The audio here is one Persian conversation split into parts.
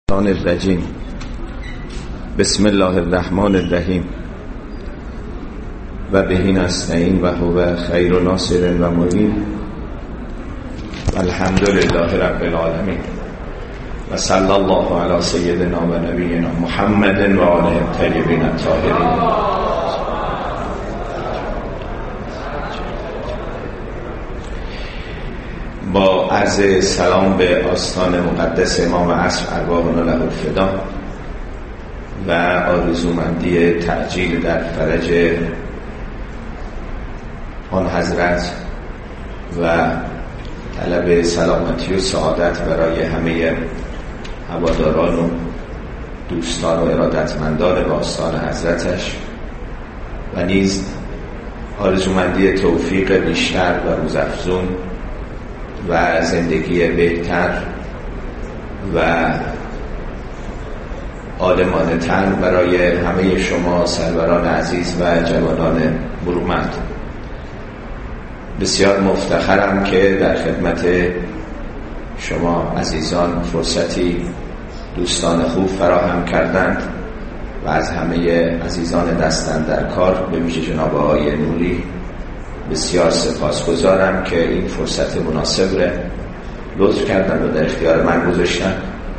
الرجیم. بسم الله الرحمن الرحیم و بهی نستعین و هو خیر ناصر و معین. الحمد لله رب العالمین و صلی الله علی سیدنا و نبینا محمد و آله الطیبین الطاهرین. با عرض سلام به آستان مقدس امام عصر ارواحنا له الفدا و آرزومندی تعجیل در فرج آن حضرت و طلب سلامتی و سعادت برای همه هواداران و دوستان و ارادتمندان به آستان حضرتش و نیز آرزومندی توفیق بیشتر و روزافزون و زندگی بهتر و عالمانه تر برای همه شما سروران عزیز و جوانان برومند. بسیار مفتخرم که در خدمت شما عزیزان فرصتی دوستان خوب فراهم کردند و از همه عزیزان دستن در کار به ویژه جناب آقای نوری بسیار سپاسگزارم که این فرصت مناسب را لطف کردن و در اختیار من گذاشتن.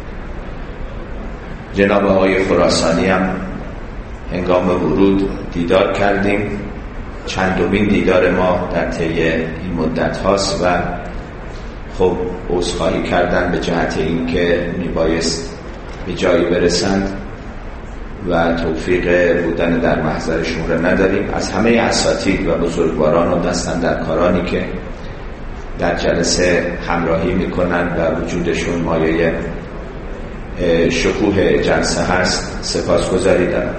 جناب آقای خراسانی هم هنگام ورود دیدار کردیم، چندمین دیدار ما در طی این مدت هاست و خب عذرخواهی کردن به جهت این که میبایست به جایی برسند و توفیق بودن در محضرشون رو نداریم. از همه اساتید و بزرگواران و دستاندرکارانی که در جلسه همراهی میکنن و وجودشون مایه شکوه جلسه هست سپاسگزاری دارم.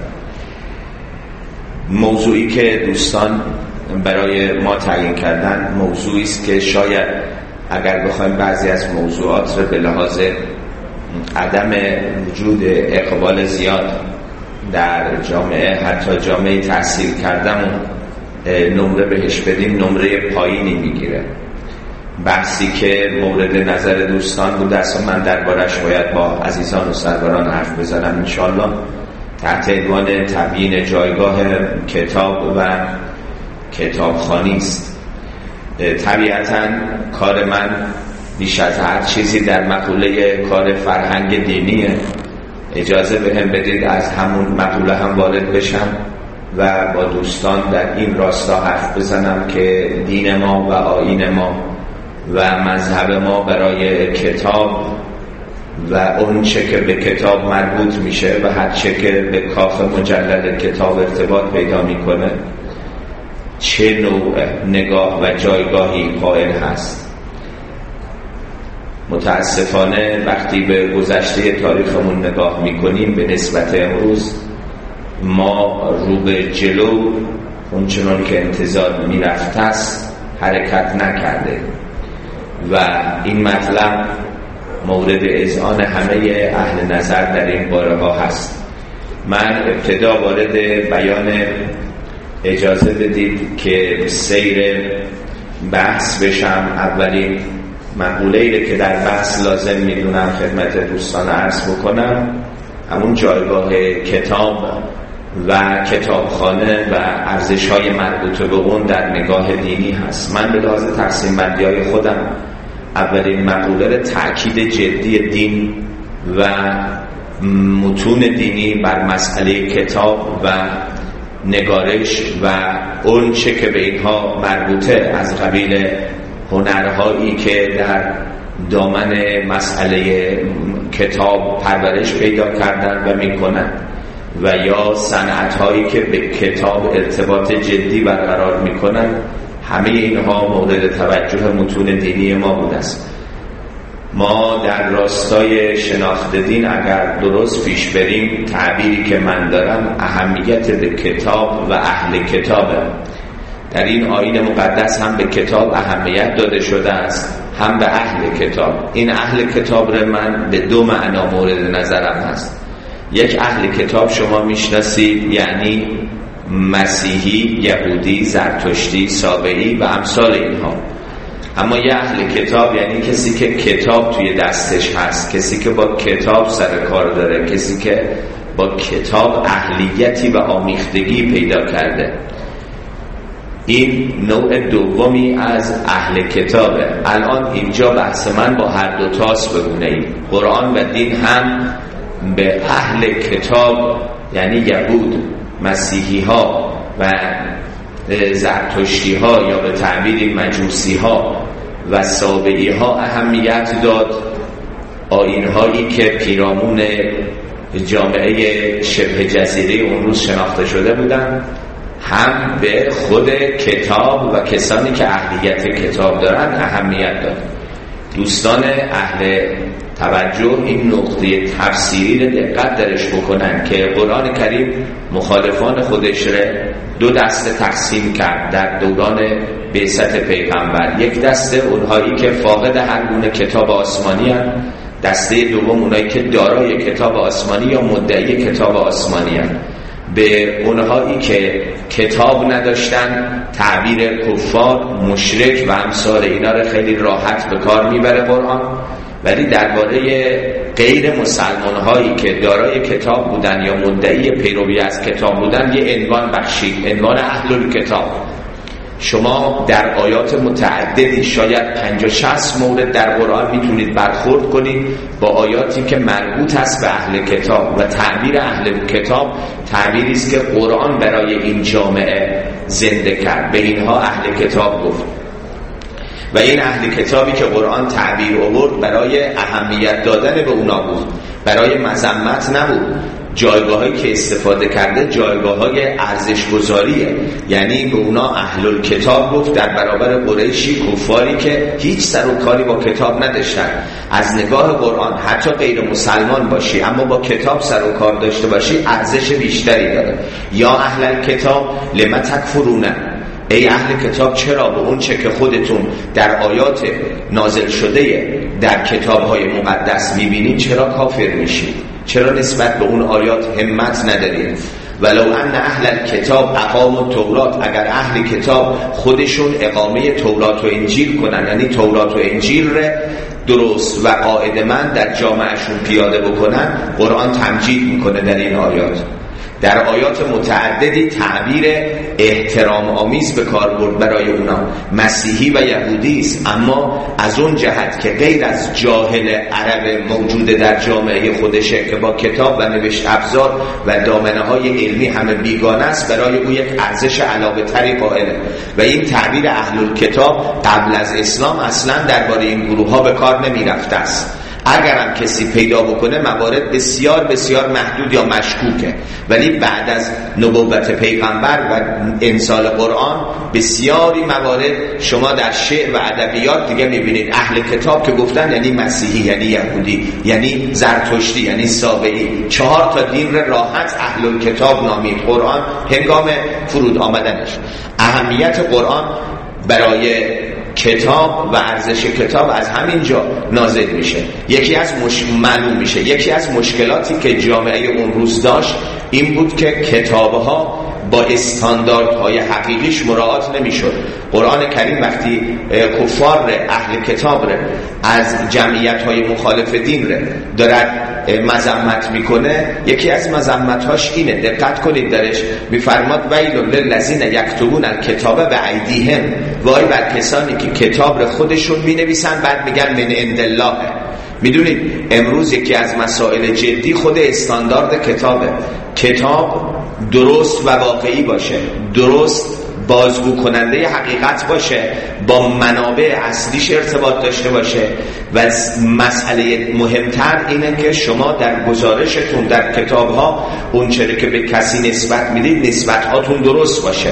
موضوعی که دوستان برای ما تعیین کردن موضوعی است که شاید اگر بخوایم بعضی از موضوعات رو به لحاظ عدم وجود اقبال زیاد در جامعه، حتی جامعه تحصیل کردمون نمره بهش بدیم، نمره پایینی میگیره. بحثی که مورد نظر دوستان بود است و من دربارش باید با عزیزان و سروران حرف بزنم انشاءالله تحت عنوان تبیین جایگاه کتاب و کتابخوانی است. طبیعتاً کار من بیش از هر چیزی در مقوله کار فرهنگ دینیه. اجازه بهم بدید از همون مقوله هم وارد بشم و با دوستان در این راستا حرف بزنم که دین ما و آیین ما و مذهب ما برای کتاب و اون چه که به کتاب مربوط میشه و هر چه که به کاخ مجلل کتاب ارتباط پیدا میکنه چه نوع نگاه و جایگاهی قائل هست. متاسفانه وقتی به گذشته تاریخمون نگاه میکنیم به نسبت امروز ما رو به جلو اونچنان که انتظار میرفته است حرکت نکرده و این مطلب مورد اذعان همه اهل نظر در این باره ها هست. من ابتدا وارد بیان اجازه بدید که سیر بحث بشم. اولین مقوله‌ای که در بحث لازم میدونم خدمت دوستان عرض بکنم همون جایگاه کتاب و کتابخانه و ارزش‌های مربوطه به اون در نگاه دینی هست. من به لحاظ تقسیم بندی‌های خودم اولین مقوله رو تأکید جدی دین و متون دینی بر مسئله کتاب و نگارش و اون چه که به اینها مربوطه از قبیل هنرهایی که در دامن مسئله کتاب پرورش پیدا کردن و میکنن و یا صنعت‌هایی که به کتاب ارتباط جدی برقرار میکنن، همه اینها مورد توجه متون دینی ما بوده است. ما در راستای شناخت دین اگر درست پیش بریم، تعبیری که من دارم اهمیت به کتاب و اهل کتابه. در این آیین مقدس هم به کتاب اهمیت داده شده است هم به اهل کتاب. این اهل کتاب رو من به دو معنا مورد نظرم هست. یک، اهل کتاب شما میشناسید یعنی مسیحی، یهودی، زرتشتی، سابعی و امثال اینها. اما یه اهل کتاب یعنی کسی که کتاب توی دستش هست، کسی که با کتاب سر کار داره، کسی که با کتاب اهلیتی و آمیختگی پیدا کرده. این نوع دومی از اهل کتابه. الان اینجا بحث من با هر دو تاست بگونه. قرآن و دین هم به اهل کتاب یعنی یهود، مسیحی ها و زرتشتی ها یا به تعبیر مجوسی ها و سابعی ها اهمیت داد. آیین هایی که پیرامون جامعه شبه جزیره اون روز شناخته شده بودن، هم به خود کتاب و کسانی که اهلیت کتاب دارن اهمیت داد. دوستان اهل توجه این نقطه تفسیری رو دقت درش بکنن که قرآن کریم مخالفان خودش رو دو دسته تقسیم کرد در دوران بعثت پیغمبر. یک دسته اونهایی که فاقد هر گونه کتاب آسمانی هستند، دسته دوم اونهایی که دارای کتاب آسمانی یا مدعی کتاب آسمانی هستند. به اونهایی که کتاب نداشتن تعبیر کفار، مشرک و امثال اینا رو خیلی راحت به کار میبره قرآن، ولی درباره غیر مسلمان هایی که دارای کتاب بودن یا مدعی پیروی از کتاب بودن یه عنوان بخشید، عنوان اهل الکتاب. شما در آیات متعددی شاید 50-60 مورد در قرآن میتونید برخورد کنید با آیاتی که مربوط است به اهل کتاب و تعبیر اهل کتاب تعبیری است که قرآن برای این جامعه زنده کرد. به اینها اهل کتاب گفت و این اهل کتابی که قرآن تعبیر آورد برای اهمیت دادن به اونا بود، برای مذمت نبود. جایگاهایی که استفاده کرده جایگاه‌های ارزش‌گذاریه، یعنی به اونا اهل الکتاب گفت در برابر قریشی، کفاری که هیچ سر و کاری با کتاب نداشتن. از نگاه قرآن حتی غیر مسلمان باشی اما با کتاب سر و کار داشته باشی ارزش بیشتری داره. یا اهل الکتاب لم تکفرون، ای اهل کتاب چرا به اون چه که خودتون در آیات نازل شده در کتاب‌های مقدس می‌بینید چرا کافر میشید؟ چرا نسبت به اون آیات همت ندارید؟ ولو ان اهل الکتاب اقاموا التورات، اگر اهل کتاب خودشون اقامه تورات و انجیل کنن، یعنی تورات و انجیل رو درست و قاعده‌مند در جامعهشون پیاده بکنن، قرآن تمجید میکنه در این آیات. در آیات متعددی تعبیر احترام آمیز به کار برد برای اونا. مسیحی و یهودی است، اما از اون جهت که غیر از جاهل عرب موجود در جامعه خودشه که با کتاب و نوشت ابزار و دامنه‌های علمی همه بیگانه است، برای او یک ارزش علاوه تری قائله. و این تعبیر اهل الکتاب قبل از اسلام اصلا درباره این گروه ها به کار نمی رفته است. اگرم کسی پیدا بکنه موارد بسیار بسیار محدود یا مشکوکه، ولی بعد از نبوت پیغمبر و انزال قرآن بسیاری موارد شما در شعر و ادبیات دیگه میبینید اهل کتاب که گفتن یعنی مسیحی، یعنی یهودی، یعنی زرتشتی، یعنی سابعی. 4 دین راحت اهل الکتاب نامید قرآن هنگام فرود آمدنش. اهمیت قرآن برای کتاب و ارزش کتاب از همین جا نازل میشه. معلوم میشه یکی از مشکلاتی که جامعه اون روز داشت این بود که کتابها با استانداردهای حقیقیش مراعات نمیشد. قرآن کریم وقتی کفار اهل کتاب از جمعیت‌های مخالف دین دارد مذمت میکنه، یکی از مذمت‌هاش اینه، دقت کنید درش میفرماد ویل للذین یکتبون الکتاب بایدیهم، وای بر کسانی که کتاب رو خودشون مینویسن بعد میگن من عند الله. میدونید امروز یکی از مسائل جدی خود استاندارد کتابه. کتاب درست و واقعی باشه، درست بازگو کننده حقیقت باشه، با منابع اصلیش ارتباط داشته باشه و مسئله مهمتر اینه که شما در گزارشتون در کتابها اون چیزی که به کسی نسبت میدید نسبت‌هاتون درست باشه.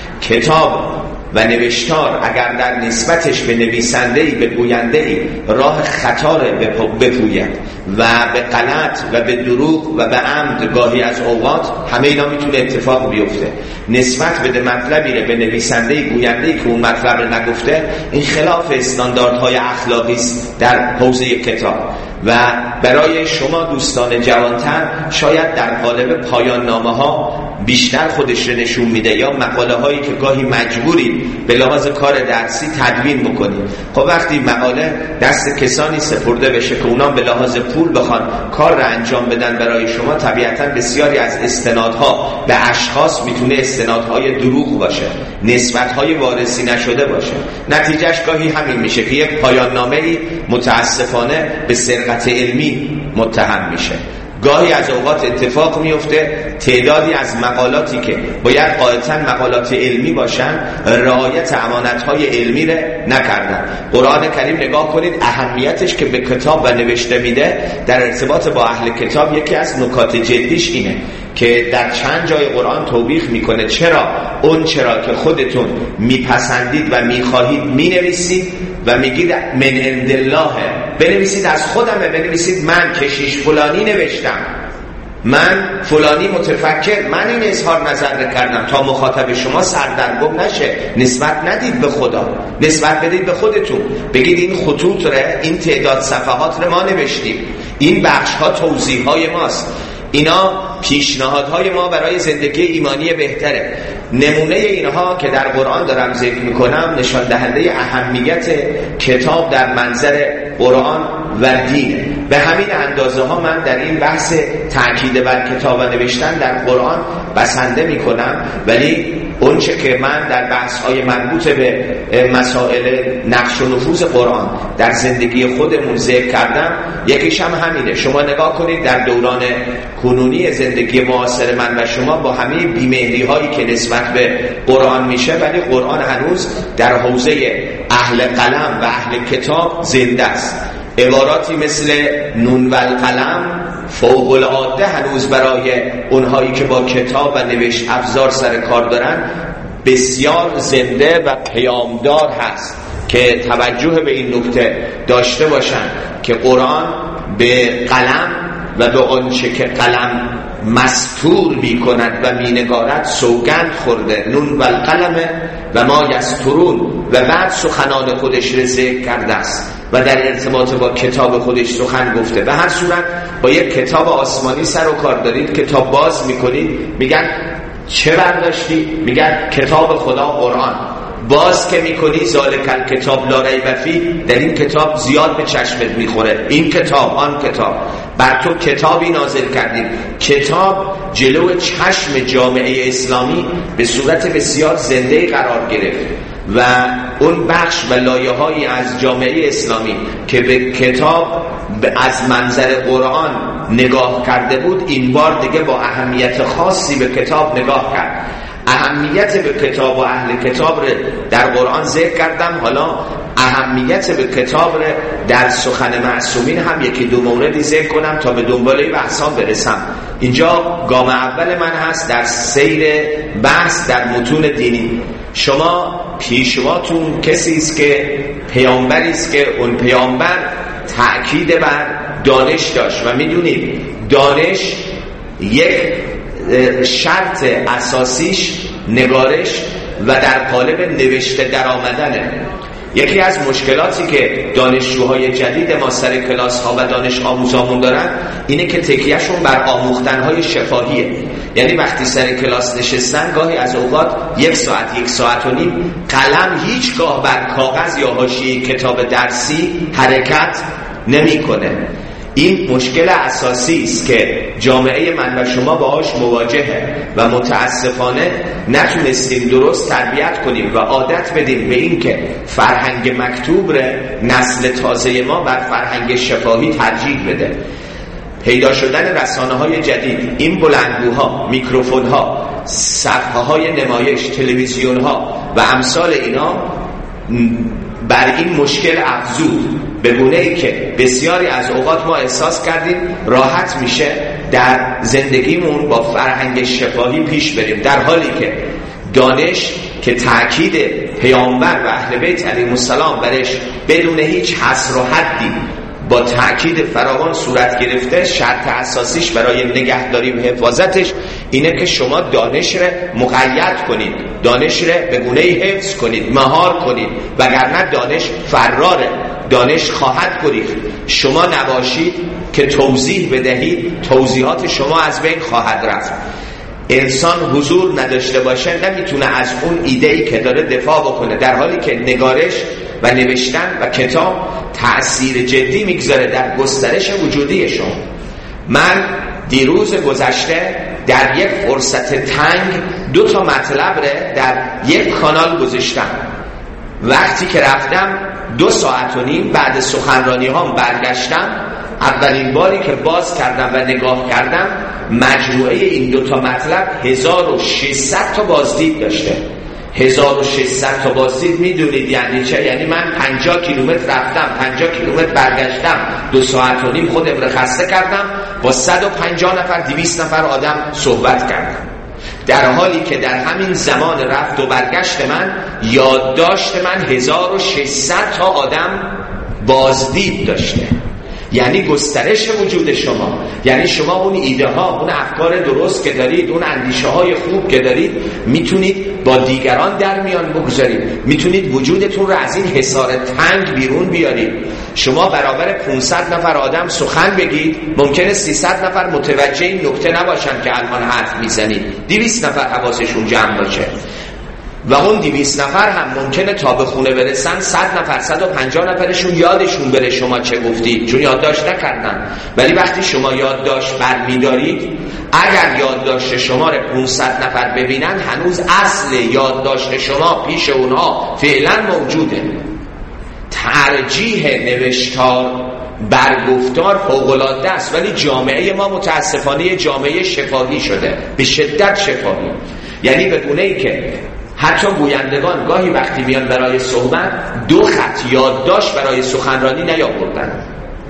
کتاب و نوشتار اگر در نسبتش به نویسنده‌ای، به گوینده‌ای راه خطا بپوید و به غلط و به دروغ و به عمد گاهی از اوقات همه اینا میتونه اتفاق بیفته، نسبت بده مطلبی رو به نویسنده‌ای، گوینده‌ای که اون مطلب رو نگفته، این خلاف استانداردهای اخلاقی است در حوزه کتاب. و برای شما دوستان جوانتر شاید در قالب پایان نامه ها بیشتر خودش رو نشون میده، یا مقاله هایی که گاهی مجبوری به لحاظ کار درسی تدوین بکنی. خب وقتی مقاله دست کسانی سپرده بشه که اونا به لحاظ پول بخوان کار رو انجام بدن برای شما، طبیعتا بسیاری از استنادها به اشخاص میتونه استنادهای دروغ باشه، نسبتهای وارسی نشده باشه. نتیجهش گاهی همین میشه که یک پایان نامه‌ای متاسفانه به سرقت علمی متهم میشه. گاهی از اوقات اتفاق میفته تعدادی از مقالاتی که باید قاعدتاً مقالات علمی باشن رعایت امانت‌های علمی را نکردن. قرآن کریم نگاه کنید اهمیتش که به کتاب و نوشته میده در ارتباط با اهل کتاب یکی از نکات جدیش اینه که در چند جای قرآن توبیخ میکنه چرا که خودتون میپسندید و میخواهید مینویسید و میگید من عند الله، بنویسید از خودمه، بنویسید من کشیش فلانی نوشتم، من فلانی متفکر، من این اظهار نظر کردم، تا مخاطب شما سردرگم نشه. نسبت ندید به خدا، نسبت بدید به خودتون، بگید این خطوط ره، این تعداد صفحات رو ما نوشتیم، این بخش ها توضیح های ماست، اینا پیشنهادهای ما برای زندگی ایمانی بهتره. نمونه اینها که در قرآن دارم ذکر میکنم نشان دهنده اهمیت کتاب در منظر قرآن و دین. به همین اندازه ها من در این بحث تأکید بر کتاب و نوشتن در قرآن بسنده میکنم، ولی اونچه که من در بحث‌های مربوط به مسائل نقش و نفوذ قرآن در زندگی خودمون ذکر کردم یکیش هم همینه. شما نگاه کنید در دوران کنونی زندگی معاصر من و شما با همه بی‌مهری‌هایی که نسبت به قرآن میشه، ولی قرآن هنوز در حوزه اهل قلم و اهل کتاب زنده است. عباراتی مثل نون و القلم فوق العاده هنوز برای اونهایی که با کتاب و نوشت افزار سر کار دارن بسیار زنده و پیامدار هست که توجه به این نکته داشته باشن که قرآن به قلم و به آنچه که قلم مستور می کند و می نگارد سوگند خورده. نون و القلم و ما یسترون، و بعد سخنان خودش را ذکر کرده است و در ارتباط با کتاب خودش سخن گفته. به هر صورت با یک کتاب آسمانی سر و کار دارید، کتاب باز میکنید میگن چه برداشتی؟ میگن کتاب خدا قرآن. باز که میکنی ذالک الکتاب لا ریب فیه، در این کتاب زیاد به چشمت میخوره، این کتاب آن کتاب، بر تو کتابی نازل کردیم. کتاب جلو چشم جامعه اسلامی به صورت بسیار زنده قرار گرفت و اون بخش و لایه‌هایی از جامعه اسلامی که به کتاب از منظر قرآن نگاه کرده بود این بار دیگه با اهمیت خاصی به کتاب نگاه کرد. اهمیت به کتاب و اهل کتاب رو در قرآن ذکر کردم، حالا اهمیت به کتاب رو در سخن معصومین هم یکی دو موردی ذکر کنم تا به دنباله بحثام برسم. اینجا گام اول من هست در سیر بحث در متون دینی. شما پیشواتون کسی است که پیامبری است که اون پیامبر تأکید بر دانش داشت و میدونید دانش یک شرط اساسیش نگارش و در قالب نوشته در آمدنه. یکی از مشکلاتی که دانشجوهای جدید ما سر کلاس ها و دانش آموزامون دارن اینه که تکیهشون بر آموختن های شفاهیه. یعنی وقتی سر کلاس نشستن گاهی از اوقات 1 ساعت 1.5 ساعت قلم هیچگاه بر کاغذ یا حاشیه کتاب درسی حرکت نمیکنه. این مشکل اساسی است که جامعه من و شما باهاش مواجهه و متاسفانه نتونستیم درست تربیت کنیم و عادت بدیم به این که فرهنگ مکتوب رو نسل تازه ما بر فرهنگ شفاهی ترجیح بده. پیدا شدن رسانه‌های جدید، این بلندگوها، میکروفون‌ها، صفحه‌های نمایش، تلویزیون‌ها و امثال اینا بر این مشکل افزود به گونه‌ای که بسیاری از اوقات ما احساس کردیم راحت میشه در زندگیمون با فرهنگ شفاهی پیش بریم، در حالی که دانش که تأکید پیامبر و اهل بیت علیهم السلام برش بدون هیچ حصر و حدی با تأکید فراوان صورت گرفته، شرط اساسیش برای نگهداری و حفاظتش اینه که شما دانش رو مقید کنید، دانش رو به گونه‌ای حفظ کنید، مهار کنید، وگرنه دانش فراره، دانش خواهد گریخت. شما نباشید که توضیح بدهید، توضیحات شما از بین خواهد رفت. انسان حضور نداشته باشه نمیتونه از اون ایده‌ای که داره دفاع بکنه، در حالی که نگارش و نوشتن و کتاب تأثیر جدی میگذاره در گسترش وجودی شما. من دیروز گذشته در یک فرصت تنگ 2 مطلب رو در یک کانال گذاشتم. وقتی که رفتم 2.5 ساعت بعد سخنرانی هام برگشتم، اولین باری که باز کردم و نگاه کردم مجموعه این 2 مطلب 1600 تا بازدید داشته. 1600 تا بازدید میدونید یعنی چه؟ یعنی من 50 کیلومتر رفتم، 50 کیلومتر برگشتم، 2.5 ساعت خودم رو خسته کردم، با 150 نفر 200 نفر آدم صحبت کردم، در حالی که در همین زمان رفت و برگشت من یادداشت من 1600 تا آدم بازدید داشته. یعنی گسترش وجود شما، یعنی شما اون ایده ها، اون افکار درست که دارید، اون اندیشه های خوب که دارید میتونید با دیگران در میان بگذارید، میتونید وجودتون رو از این حصار تنگ بیرون بیارید. شما برابر 500 نفر آدم سخن بگید، ممکنه 300 نفر متوجه این نکته نباشن که الان حرف میزنید، 200 نفر حواسشون جمع باشه و اون 200 نفر هم ممکنه تا به خونه برسن 100 نفر 150 نفرشون یادشون بره شما چه گفتید، چون یادداشت نکردن. ولی وقتی شما یادداشت برمی‌دارید، اگر یادداشت شما رو 500 نفر ببینن، هنوز اصل یادداشت شما پیش اونها فعلا موجوده. ترجیح نوشتار بر گفتار فوق‌العاده است، ولی جامعه ما متاسفانه جامعه شفاهی شده، به شدت شفاهی. یعنی به گونه‌ای که حتی گویندگان گاهی وقتی میان برای صحبت 2 خط یادداشت برای سخنرانی نیاوردن.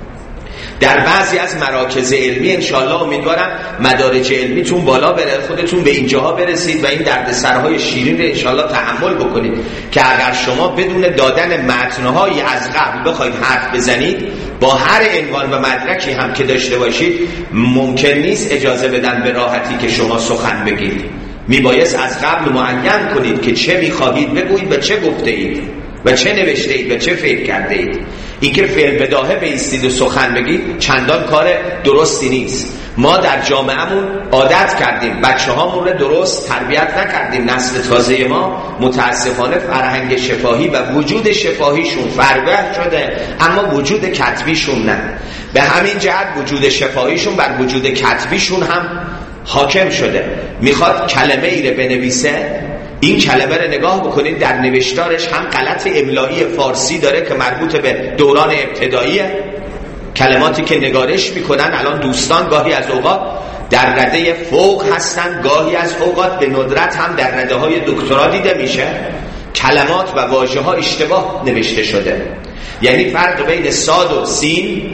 در بعضی از مراکز علمی انشالله امیدوارم مدارج علمیتون بالا بره، خودتون به اینجاها برسید و این دردسرهای شیرین رو انشالله تحمل بکنید که اگر شما بدون دادن متنهایی از قبل بخواید حرف بزنید، با هر عنوان و مدرکی هم که داشته باشید، ممکن نیست اجازه بدن به راحتی که شما سخن بگید. میبایست از قبل معین کنید که چه میخواهید بگویید و چه گفته اید و چه نوشته اید و چه فکر کرده اید. این که فعل بداهه بایستید و سخن بگید چندان کار درستی نیست. ما در جامعهمون عادت کردیم، بچه هامون رو درست تربیت نکردیم. نسل تازه ما متاسفانه فرهنگ شفاهی و وجود شفاهیشون فربه شده، اما وجود کتبیشون نه. به همین جهت وجود شفاهیشون بر وجود کتبیشون هم حاکم شده. میخواد کلمه ای رو بنویسه، این کلمه رو نگاه بکنید در نوشتارش هم غلط املایی فارسی داره که مربوط به دوران ابتداییه. کلماتی که نگارش میکنن الان دوستان گاهی از اوقات در رده فوق هستن، گاهی از اوقات به ندرت هم در رده های دکترا دیده میشه. کلمات و واژه ها اشتباه نوشته شده، یعنی فرق بین صاد و سین،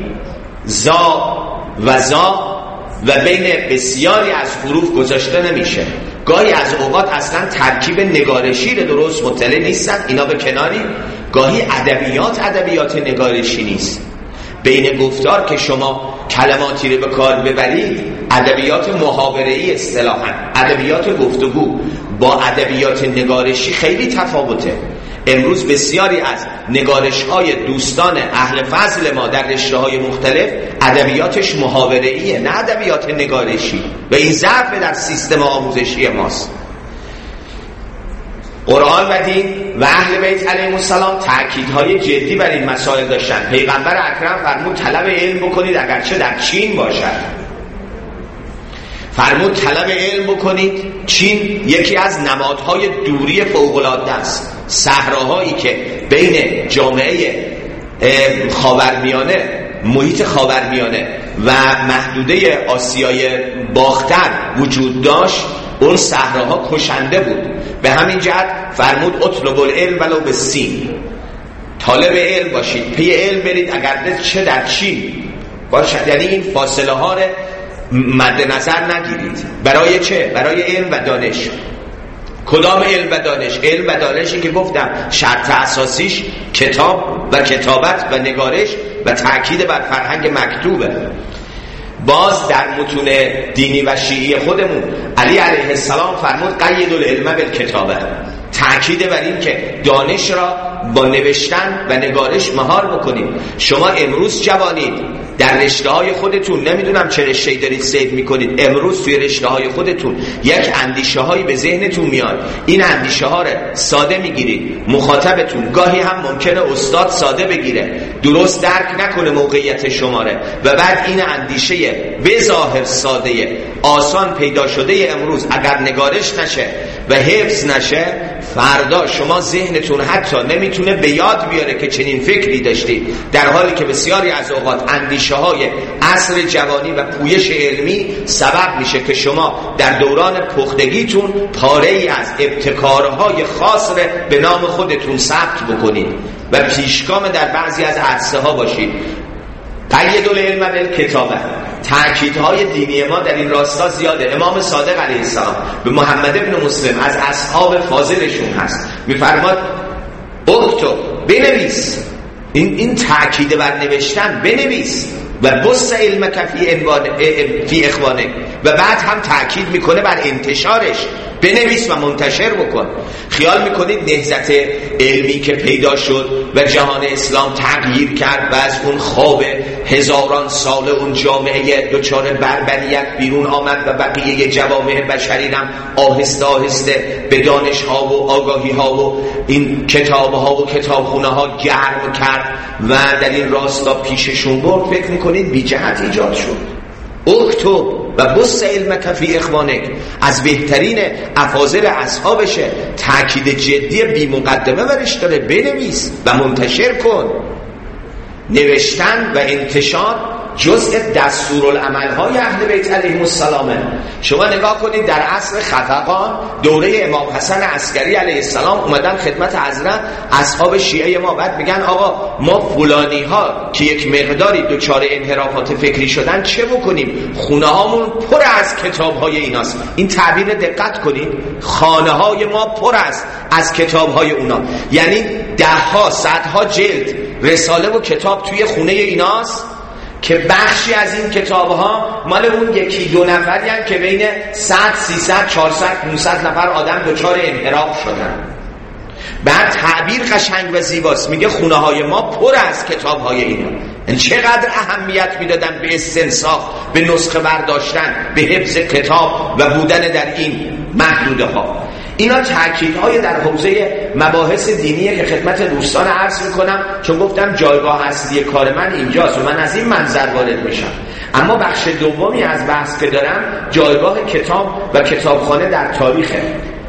زا و زا و بین بسیاری از حروف گذاشته نمیشه. گاهی از اوقات اصلا ترکیب نگارشی رو درست مطلع نیستن، اینا به کناری. گاهی ادبیات نگارشی نیست. بین گفتار که شما کلماتی رو به کار ببرید، ادبیات محاوره‌ای اصطلاحاً، ادبیات گفتگو با ادبیات نگارشی خیلی تفاوته. امروز بسیاری از نگارش‌های دوستان اهل فضل ما در رشته‌های مختلف ادبیاتش محاوره‌ایه، نه ادبیات نگارشی، و این ضعف در سیستم آموزشی ماست. قرآن و دین و اهل بیت علیهم السلام تأکیدهای جدی بر این مسائل داشتن. پیغمبر اکرم فرمود طلب علم بکنید اگرچه در چین باشد. فرمود طلب علم بکنید. چین یکی از نمادهای دوری فوق‌العاده است. صحراهایی که بین جامعه خاورمیانه، محیط خاورمیانه و محدوده آسیای باختر وجود داشت، اون صحراها کشنده بود. به همین جهت فرمود اطلب العلم ولو بالسین، طالب علم باشید، پی علم برید اگر چه در چین باشد. یعنی این فاصله ها رو مد نظر نگیرید. برای چه؟ برای علم و دانش. کدام علم و دانش؟ علم و دانشی که گفتم شرط اساسیش کتاب و کتابت و نگارش و تأکید بر فرهنگ مکتوبه. باز در متون دینی و شیعی خودمون علی علیه السلام فرمود قید العلم بالکتابه، تأکید بر این که دانش را با نوشتن و نگارش مهار بکنید. شما امروز جوانید، در رشته‌های خودتون، نمیدونم چه رشته‌ای دارید سید میکنید، امروز توی رشته‌های خودتون یک اندیشه‌هایی به ذهنتون میاد، این اندیشه‌ها رو ساده میگیرید. مخاطبتون گاهی هم ممکنه استاد ساده بگیره، درست درک نکنه موقعیت شما رو، و بعد این اندیشه به ظاهر ساده آسان پیدا شده امروز اگر نگارش نشه و حفظ نشه، فردا شما ذهنتون حتی نمیتونه به یاد بیاره که چنین فکری داشتید، در حالی که بسیاری از اوقات اندیشه های عصر جوانی و پویش علمی سبب میشه که شما در دوران پختگیتون پاره ای از ابتکارهای خاص رو به نام خودتون ثبت بکنید و پیشگام در بعضی از عرصه ها باشید. قید العلم بالکتابه، تأکیدهای دینی ما در این راستا زیاده. امام صادق علیه السلام به محمد ابن مسلم از اصحاب فاضلشون هست، میفرماد اکتب، بنویس، این تأکید بر نوشتن، بنویس و بث علمک فی اخوانک، و بعد هم تأکید میکنه بر انتشارش، بنویس و منتشر بکن. خیال میکنید نهضت علمی که پیدا شد و جهان اسلام تغییر کرد و از اون خواب هزاران سال اون جامعه دچار بربریت بیرون آمد و بقیه جوامع بشری هم آهسته آهسته به دانش ها و آگاهی ها و این کتاب ها و کتابخونه ها گرم کرد و در این راستا پیششون برد؟ فکر میکنید بی جهت ایجاد شد. اکتب و بث علمک فی اخوانک از بهترین افاضل اصحابشه، تأکید جدی بی مقدمه برش داره، بنویس و منتشر کن. نوشتن و انتشار جزء دستورالعمل‌های اهل بیت علیهم السلام. شما نگاه کنید در عصر خفقان، دوره امام حسن عسکری علیه السلام، اومدن خدمت حضرت اصحاب شیعه ما، بعد میگن آقا ما فلانی ها که یک مقداری دچار انحرافات فکری شدن چه بکنیم؟ خونه هامون پر از کتاب های ایناست. این تعبیر دقت کنید، خانه های ما پر است از کتاب های اونا، یعنی ده ها صدها جلد رساله و کتاب توی خونه ایناست که بخشی از این کتاب ها مال اون یکی دو نفری هستند که بین 100 300 400 500 نفر آدم دچار انحراف شدن. بعد تعبیر قشنگ و زیباست، میگه خونه های ما پر از کتاب های اینا. این چقدر اهمیت میدادن به استنساخ، به نسخه برداشتن، به حفظ کتاب و بودن در این محدوده ها. اینا تأکیدهای در حوزه مباحث دینیه که خدمت دوستان عرض میکنم، چون گفتم جایگاه اصلی کار من اینجاست و من از این منظر وارد میشم. اما بخش دومی از بحث که دارم جایگاه کتاب و کتابخانه در تاریخه.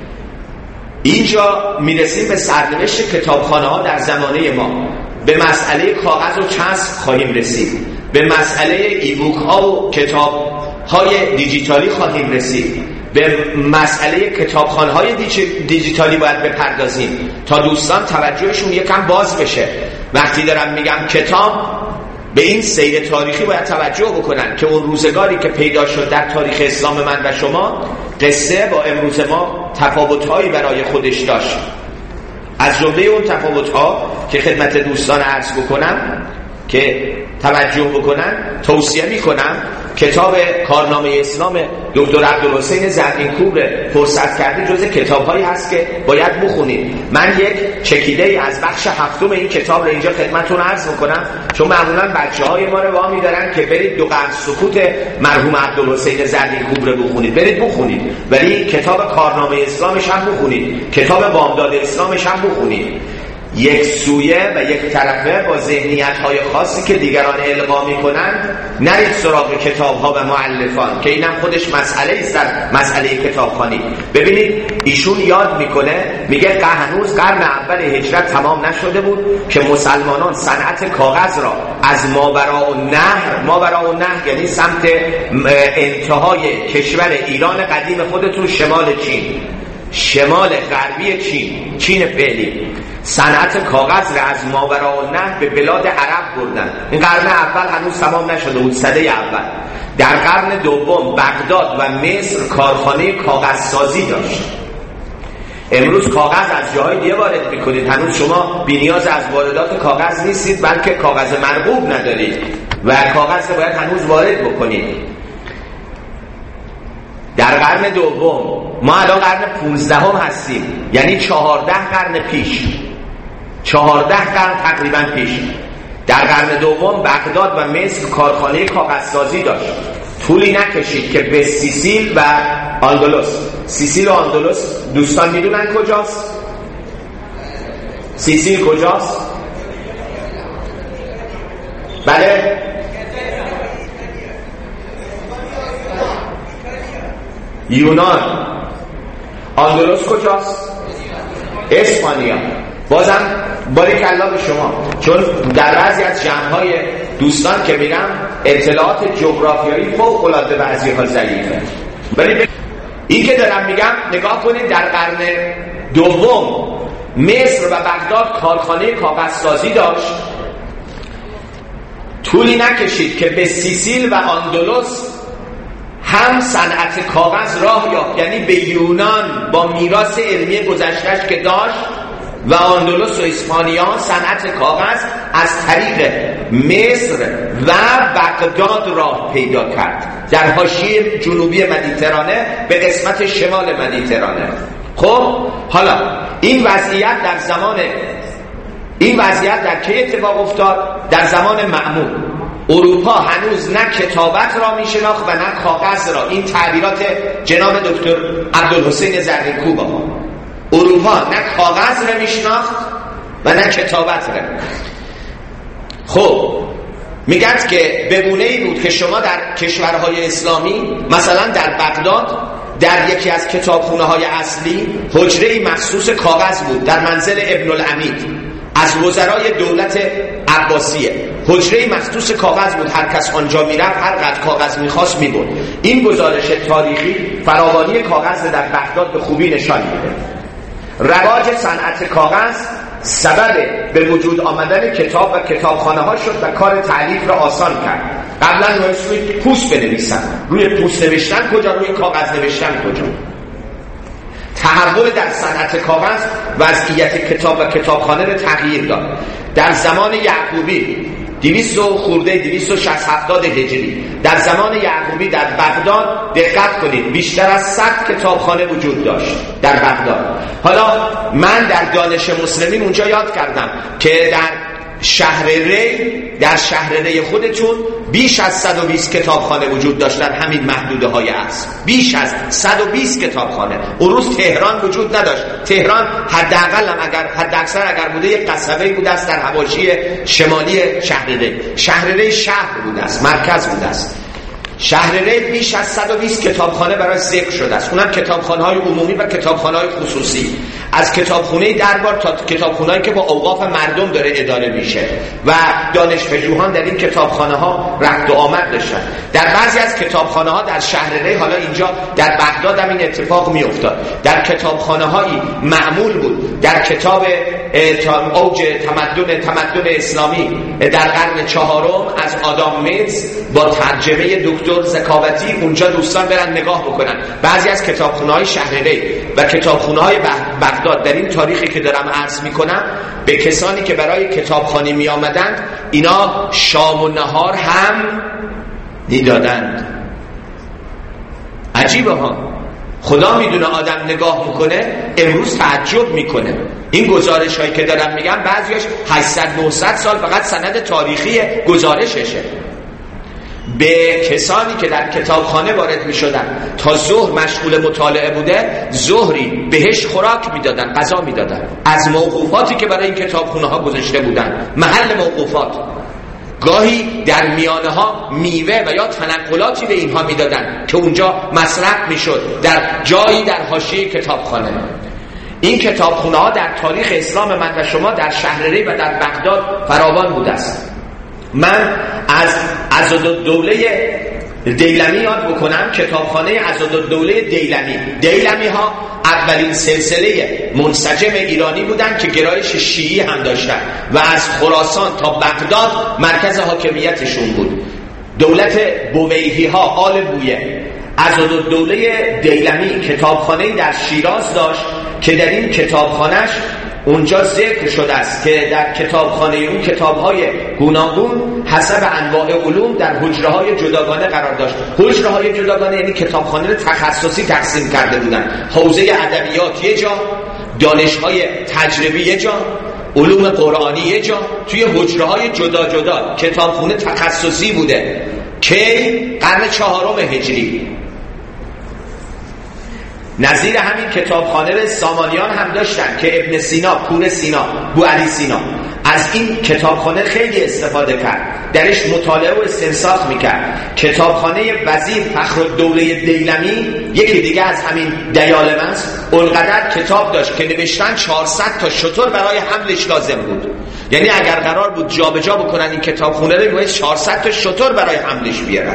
اینجا میرسیم به سرنوشت کتابخانه ها در زمانه ما. به مسئله کاغذ و چسب خواهیم رسید، به مسئله ایبوک ها و کتاب های دیجیتالی خواهیم رسید، به مسئله کتابخانه های دیجیتالی باید بپردازیم تا دوستان توجهشون یکم باز بشه. وقتی دارم میگم کتاب، به این سیر تاریخی باید توجه بکنن که اون روزگاری که پیدا شد در تاریخ اسلام من و شما، قصه با امروز ما تفاوت‌هایی برای خودش داشت. از جمله اون تفاوت‌ها که خدمت دوستان عرض بکنم که توجه بکنن، توصیه میکنم کتاب کارنامه اسلام دکتر عبدالحسین زرینکوب فرصت کرده، جز کتاب‌هایی هست که باید بخونید. من یک چکیده از بخش هفتم این کتاب رو اینجا خدمتتون عرض میکنم، چون معمولا بچه‌های ما رو وامی دارن که برید دو قرن سکوت مرحوم عبدالحسین زرینکوب رو بخونید، برید بخونید، ولی کتاب کارنامه اسلامش هم بخونید، کتاب بامداد اسلامش هم بخونید. یک سویه و یک طرفه با ذهنیت‌های خاصی که دیگران القا می‌کنند، نرید سراغ کتاب‌ها و مؤلفان که اینم خودش مسئله است در مسئله کتابخوانی. ببینید ایشون یاد میکنه، میگه هنوز قرن اول هجرت تمام نشده بود که مسلمانان صنعت کاغذ را از ماوراء النهر یعنی سمت انتهای کشور ایران قدیم خودتون، شمال چین، شمال غربی چین فعلی، صنعت کاغذ را از ماوراء النهر به بلاد عرب بردن. این قرن اول هنوز تمام نشده بود، سده اول. در قرن دوم بغداد و مصر کارخانه کاغذ سازی داشت. امروز کاغذ از جاهای دیگه وارد میکنید، هنوز شما بی‌نیاز از واردات کاغذ نیستید، بلکه کاغذ مرغوب ندارید و کاغذ رو باید هنوز وارد بکنید. در قرن دوم، ما الان قرن 15 هستیم، یعنی 14 قرن پیش، 14 قرن تقریبا پیش، در قرن دوم بغداد و مصر کارخانه کاغذسازی داشت. طولی نکشید که به سیسیل و آندلس، سیسیل و آندلس دوستان میدونن کجاست؟ سیسیل کجاست؟ بله یونان. آندلس کجاست؟ اسپانیا. بازم باریکالله به شما، چون در بعضی از جمع‌های دوستان که میرم اطلاعات جغرافیایی فوق‌العاده بعضی‌ها ضعیفه. ولی این که دارم میگم نگاه کنید، در قرن دوم مصر و بغداد کارخانه کاغذسازی داشت. طولی نکشید که به سیسیل و آندلس هم صنعت کاغذ راه یافت، یعنی به یونان با میراث علمی گذشته‌اش که داشت و آندلس و اسپانیا صنعت کاغذ از طریق مصر و بغداد راه پیدا کرد در حاشیه جنوبی مدیترانه به قسمت شمال مدیترانه. خب حالا این وضعیت در کی اتفاق افتاد؟ در زمان مأمون. اروپا هنوز نه کتابت را میشناخت و نه کاغذ را. این تعبیرات جناب دکتر عبدالحسین زرینکوب. اروپا نه کاغذ را میشناخت و نه کتابت را. خب میگن که به گونه‌ای بود که شما در کشورهای اسلامی مثلا در بغداد در یکی از کتابخونه‌های اصلی حجره‌ای مخصوص کاغذ بود در منزل ابن العمید از وزرای دولت عباسیه. حجره‌ای مخصوص کاغذ بود، هر کس آنجا میرفت هر قدر کاغذ میخواست میبرد. این گزارش تاریخی فراوانی کاغذ در بغداد به خوبی نشان میده. رواج صنعت کاغذ سبب به وجود آمدن کتاب و کتابخانه‌ها شد و کار تألیف را آسان کرد. قبلا روی پوست بنویسن، روی پوست نوشتن کجا، روی کاغذ نوشتن کجا. تحول در صنعت کاغذ وضعیت کتاب و کتابخانه را تغییر داد. در زمان یعقوبی 260-70 هجری در زمان یعقوبی در بغداد دقت کنید بیشتر از 100 کتابخانه وجود داشت در بغداد. حالا من در دانش مسلمین اونجا یاد کردم که در شهر ری خودتون بیش از 120 کتابخانه وجود داشت در همین محدوده های اصل. بیش از 120 کتابخانه. اون روز تهران وجود نداشت. تهران حداکثر اگر بوده یک قصبه‌ای بوده است در حواشی شمالی شهر ری. شهر ری شهر بوده است، مرکز بوده است. شهر ری بیش از 120 کتابخانه برای ذکر شده است. اونم کتابخانه‌های عمومی و کتابخانه‌های خصوصی، از کتابخونه دربار تا کتابخونه‌ای که با اوقاف مردم داره اداره میشه و دانشپژوهان در این کتابخانه‌ها رفت و آمد داشتن. در بعضی از کتابخانه‌ها در شهر ری، حالا اینجا در بغداد هم این اتفاق میافتاد، در کتابخانه‌هایی معمول بود در کتاب اوج تمدن اسلامی در قرن چهارم از آدام میتز با ترجمه دکتر زکاوتی اونجا دوستان برن نگاه بکنن. بعضی از کتابخونه‌های شهر ری و کتابخونه‌های بغداد در این تاریخی که دارم عرض میکنم به کسانی که برای کتابخوانی می آمدند اینا شام و نهار هم میدادند. عجیبه ها، خدا میدونه آدم نگاه میکنه امروز تعجب میکنه. این گزارش هایی که دارم میگم بعضیش 800-900 سال فقط سند تاریخی گزارششه. به کسانی که در کتابخانه وارد می شدن تا ظهر مشغول مطالعه بوده، ظهری بهش خوراک می دادن، غذا می دادن از موقوفاتی که برای این کتابخونه ها گذاشته بودن، محل موقوفات. گاهی در میانه ها میوه و یا تنقلاتی به اینها می دادن که اونجا مصرف می شد در جایی در حاشیه کتابخانه. این کتابخونه ها در تاریخ اسلام من و شما در شهر ری و در بغداد فراوان بوده است. من از عضدالدوله دیلمی یاد بکنم، کتابخانه عضدالدوله دیلمی ها اولین سلسله منسجم ایرانی بودند که گرایش شیعی هم داشتن و از خراسان تا بغداد مرکز حاکمیتشون بود. دولت بویهی ها، آل بویه. عضدالدوله دیلمی کتابخانه‌ای در شیراز داشت که در این کتابخانه‌اش اونجا ذکر شده است که در کتابخانه اون کتاب‌های گوناگون حسب انواع علوم در حجره‌های جداگانه قرار داشت. حجره‌های جداگانه یعنی کتابخانه رو تخصصی تقسیم کرده بودن. حوزه ادبیات یه جا، دانش‌های تجربی یه جا، علوم قرآنی یه جا، توی حجره‌های جدا جدا کتابخونه تخصصی بوده که قرن 4 هجری. نظیر همین کتابخانه سامانیان هم داشتن که ابن سینا، پور سینا، بو علی سینا از این کتابخانه خیلی استفاده کرد، درش مطالعه و استنساخ میکرد. کتابخانه وزیر فخرالدوله دیلمی یکی دیگه از همین دیالمنس اونقدر کتاب داشت که نوشتن 400 تا شتر برای حملش لازم بود. یعنی اگر قرار بود جابجا بکنن این کتابخونه رو، باید 400 تا شتر برای حملش بیارن.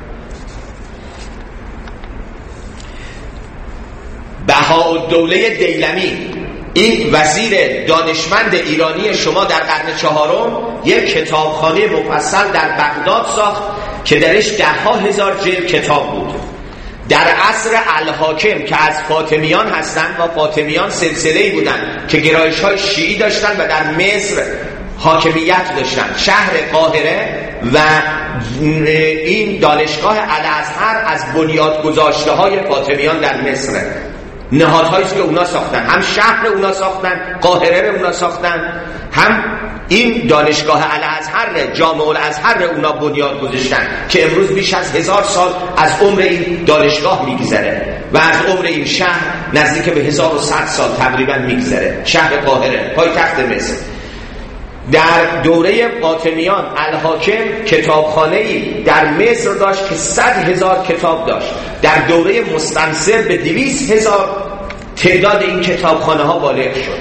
بهاءالدوله دیلمی، این وزیر دانشمند ایرانی شما در قرن 4 یک کتابخانه مفصل در بغداد ساخت که درش 10,000 جلد کتاب بود. در عصر الحاکم که از فاطمیان هستند و فاطمیان سلسله‌ای بودند که گرایش‌های شیعی داشتن و در مصر حاکمیت داشتن، شهر قاهره و این دانشگاه الازهر از بنیاد گذاشته‌های فاطمیان در مصر، نهادهایی که اونا ساختن، هم شهر اونا ساختن، قاهره رو اونا ساختن، هم این دانشگاه الازهر، جامع الازهر اونا بنیاد گذاشتن که امروز بیش از 1000 سال از عمر این دانشگاه میگذره و از عمر این شهر نزدیک به 1100 سال تقریبا میگذره. شهر قاهره پایتخت مصر. در دوره فاطمیان الحاکم کتابخانه‌ای در مصر داشت که 100,000 کتاب داشت. در دوره مستنصر به 200,000 تعداد این کتابخانه ها بالغ شد.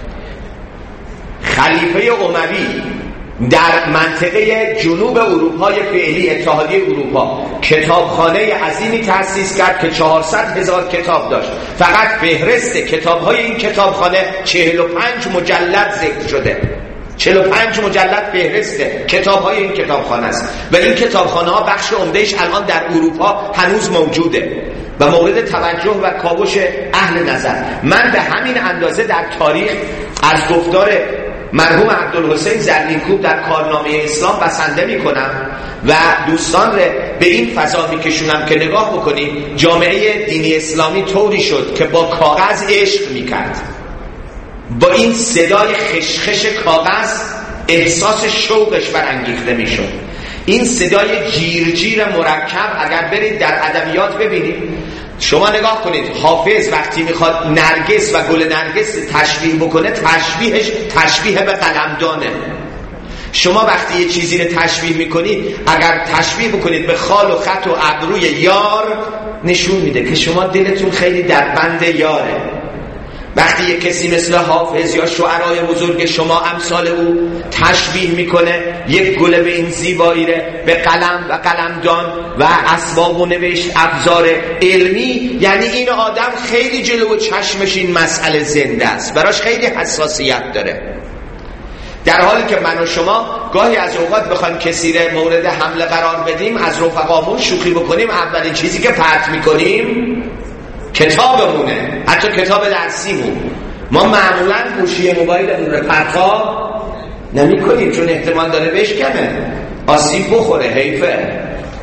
خلیفه اموی در منطقه جنوب اروپای فعلی اتحادیه اروپا کتابخانه عظیمی تأسیس کرد که 400,000 کتاب داشت. فقط فهرست کتاب‌های این کتابخانه 45 مجلد ذکر شده. 45 مجلد فهرسته کتاب‌های این کتابخانه است و این کتابخانه ها بخش عمده‌اش الان در اروپا هنوز موجوده و مورد توجه و کاوش اهل نظر. من به همین اندازه در تاریخ از گفتار مرحوم عبدالحسین زرینکوب در کارنامه اسلام بسنده میکنم و دوستان رو به این فضا میکشونم که نگاه بکنید جامعه دینی اسلامی طوری شد که با کاغذ عشق میکرد. با این صدای خشخش کاغذ احساس شوقش برانگیخته میشد. این صدای جیرجیر مرکب اگر برید در ادبیات ببینید، شما نگاه کنید حافظ وقتی میخواد نرگس و گل نرگس تشبیه بکنه، تشبیهش تشبیه به قلمدانه. شما وقتی یه چیزی رو تشبیه میکنید، اگر تشبیه بکنید به خال و خط و ابروی یار، نشون میده که شما دلتون خیلی در بند یاره. وقتی یک کسی مثل حافظ یا شعرای بزرگ شما امثال او تشبیه میکنه یک گل به این زیبایی به قلم و قلمدان و اسباب و نوشت ابزار علمی، یعنی این آدم خیلی جلو چشمش این مسئله زنده است، براش خیلی حساسیت داره. در حالی که من و شما گاهی از اوقات بخوایم کسی رو مورد حمله قرار بدیم، از رفقامون شوخی بکنیم، اولین چیزی که پرت میکنیم کتابمونه، حتی کتاب درسیمون. ما معمولا گوشی موبایلمون رو پرتاب نمی کنیم چون احتمال داره بشکنه، آسیب بخوره، حیفه.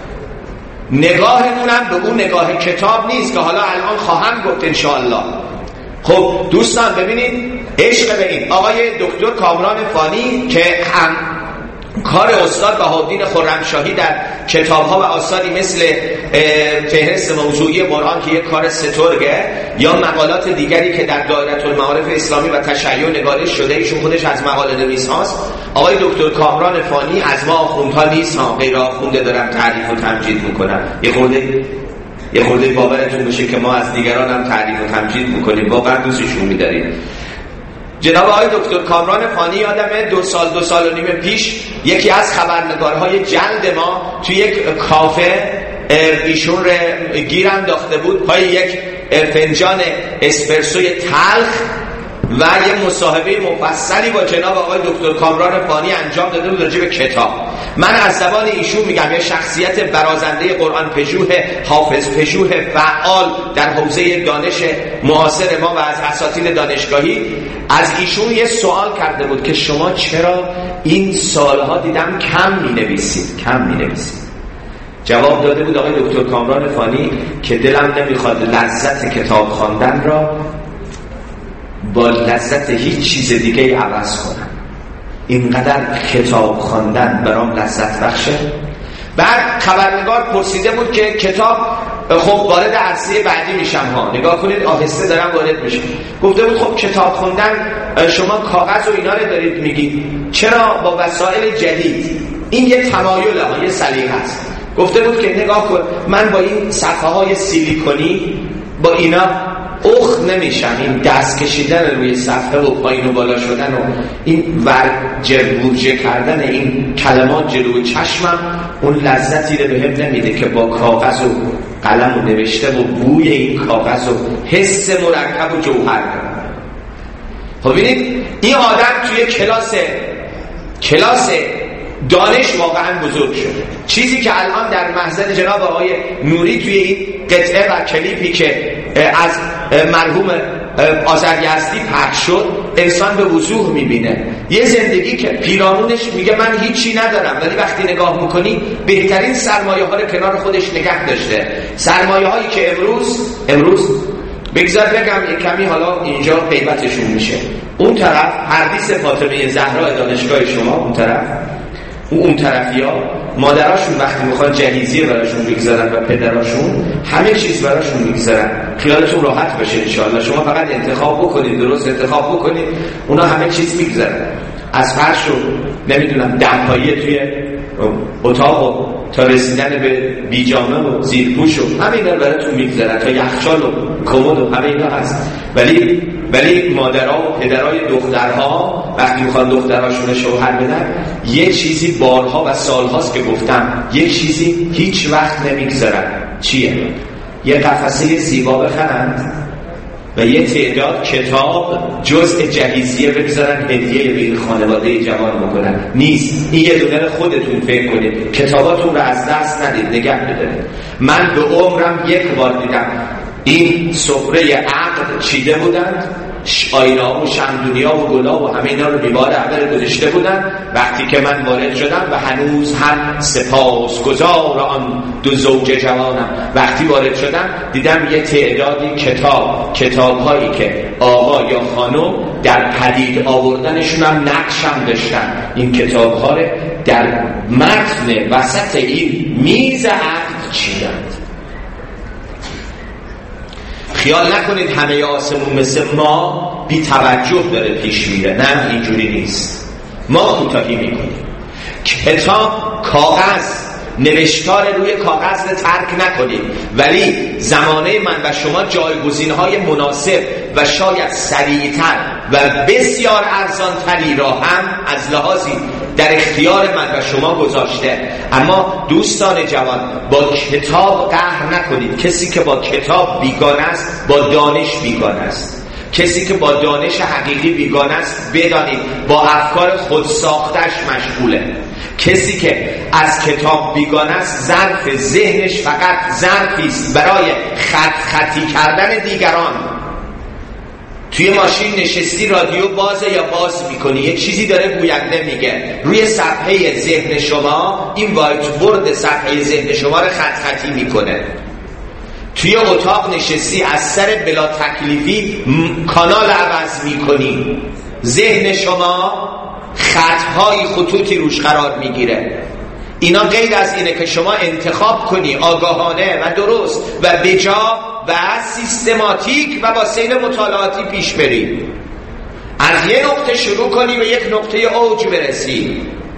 نگاهمون هم به اون نگاه کتاب نیست که حالا الان خواهم گفت انشاءالله. خب دوستان ببینید عشق به این آقای دکتر کامران فانی که هم کار استاد بهاءالدین خرمشاهی در کتاب‌ها و آثاری مثل فهرست موضوعی قرآن که یک کار سترگه یا مقالات دیگری که در دایره المعارف اسلامی و تشیع نگارش شده، ایشون خودش از مقاله نویس هاست. آقای دکتر کامران فانی از ما آخوندها نیست ها، غیر آخونده دارم تعریف و تمجید میکنم. یه خورده باورتون بشه که ما از دیگران هم تعریف و تمجید میکنیم، واقعا دوستشون می‌داریم. جناب آقای دکتر کامران فانی آدم 2 سال و نیم پیش یکی از خبرنگارهای جلد ما توی یک کافه ایشون رو گیر انداخته بود پای یک فنجان اسپرسوی تلخ و یه مصاحبه مفصلی با جناب آقای دکتر کامران فانی انجام داده بود راجع به کتاب. من از زبان ایشون میگم یه شخصیت برازنده قرآن پژوه، حافظ پژوه، فعال در حوزه دانش معاصر ما و از اساتید دانشگاهی، از ایشون یه سوال کرده بود که شما چرا این سالها دیدم کم می‌نویسید. جواب داده بود آقای دکتر کامران فانی که دلم نمیخواد لذت کتاب خواندن را با لذت هیچ چیز دیگه عوض کنم. اینقدر کتاب خواندن برام لذت بخشه. بعد خبرنگار پرسیده بود که کتاب، خب وارد عرصه بعدی میشم ها، نگاه کنید آهسته دارم وارد میشم. گفته بود خب کتاب خوندن شما کاغذ و اینا رو دارید میگید، چرا با وسایل جدید؟ این یه تمایله ها، یه سلیقه است. گفته بود که نگاه کن، من با این صفحه های سیلیکونی با اینا اخ نمیشم. این دست کشیدن روی صفحه و پایین و بالا شدن و این ورجه کردن این کلمات جلوی چشمم اون لذتی رو بهم نمیده که با کاغذ و قلم و نوشته و بوی این کاغذ و حس مرکب و جوهر دارم. خب ببینید این آدم توی کلاس دانش واقعا بزرگ شده. چیزی که الان در محضر جناب آقای نوری توی این قطعه و کلیپی که از مرحوم آذریزدی پخش شد انسان به وضوح میبینه. یه زندگی که پیرامونش میگه من هیچی ندارم، ولی وقتی نگاه میکنی بهترین سرمایه ها رو کنار خودش نگه داشته. سرمایه هایی که امروز بگذار بگم یک کمی حالا اینجا غیبتشون میشه. اون طرف حدیث فاطمه زهرا دانشگاه شما، اون طرفیا مادراشون وقتی میخوان جهیزیه براشون بگذارن و پدراشون همه چیز براشون میگذارن. خیالتون راحت باشه انشاءالله. شما فقط انتخاب بکنید، درست انتخاب بکنید، اونا همه چیز میگذارن. از فرش و نمیدونم دمپایی توی اتاق و تا رسیدن به بیجامه و زیرپوش و همه اینا براتون میگذارن، تا یخچال و کمد و همه اینا هست. ولی مادرها و پدرای دخترها وقتی میخوان دخترهاشون شوهر بدن یه چیزی بارها و سالهاست که گفتم، یه چیزی هیچ وقت نمیگذارن. چیه؟ یه قفسه زیبا بخرند و یه تعداد کتاب جزء جهیزیه بگذارن هدیه به این خانواده جوان بکنن. نیست. این یه دونه خودتون فکر کنید، کتاباتون رو از دست ندید، نگه بدارید. من به عمرم یک بار دیدم این سفره عقد چیده بودند، آینه‌ها و شمدونی‌ها و گل‌ها و همه اینا رو دیوار اول گذاشته بودن. وقتی که من وارد شدم و هنوز هم سپاسگزار آن دو زوج جوانم، وقتی وارد شدم دیدم یه تعدادی کتاب‌هایی که آقا یا خانم در پدید آوردنشون هم نقشم داشتن. این کتاب‌ها رو در متن وسط این میز عقد چیدند. خیال نکنید همه آسمون مثل ما بی توجه داره پیش میره. نه، اینجوری نیست. ما کوتاهی میکنیم. کتاب، کاغذ، نوشتار روی کاغذ رو ترک نکنید، ولی زمانه من و شما جایگزین‌های مناسب و شاید سریعتر و بسیار ارزانتری را هم از لحاظی در اختیار من و شما گذاشته. اما دوستان جوان با کتاب قهر نکنید. کسی که با کتاب بیگانه است با دانش بیگانه است. کسی که با دانش حقیقی بیگانه است بدانید با افکار خودساختش مشغوله. کسی که از کتاب بیگانه است ظرف ذهنش فقط ظرفی است برای خطی کردن دیگران. توی ماشین نشستی رادیو بازه یا باز میکنی، یه چیزی داره گوینده میگه روی صفحه ذهن شما، این وایت بورد صفحه ذهن شما رو خطی میکنه. توی اتاق نشستی از سر بلا تکلیفی کانال عوض میکنی، ذهن شما خطوطی روش قرار میگیره. اینا غیر از اینه که شما انتخاب کنی آگاهانه و درست و بجا و سیستماتیک و با سیر مطالعاتی پیش بری. از یه نقطه شروع کنی به یک نقطه اوج برسی.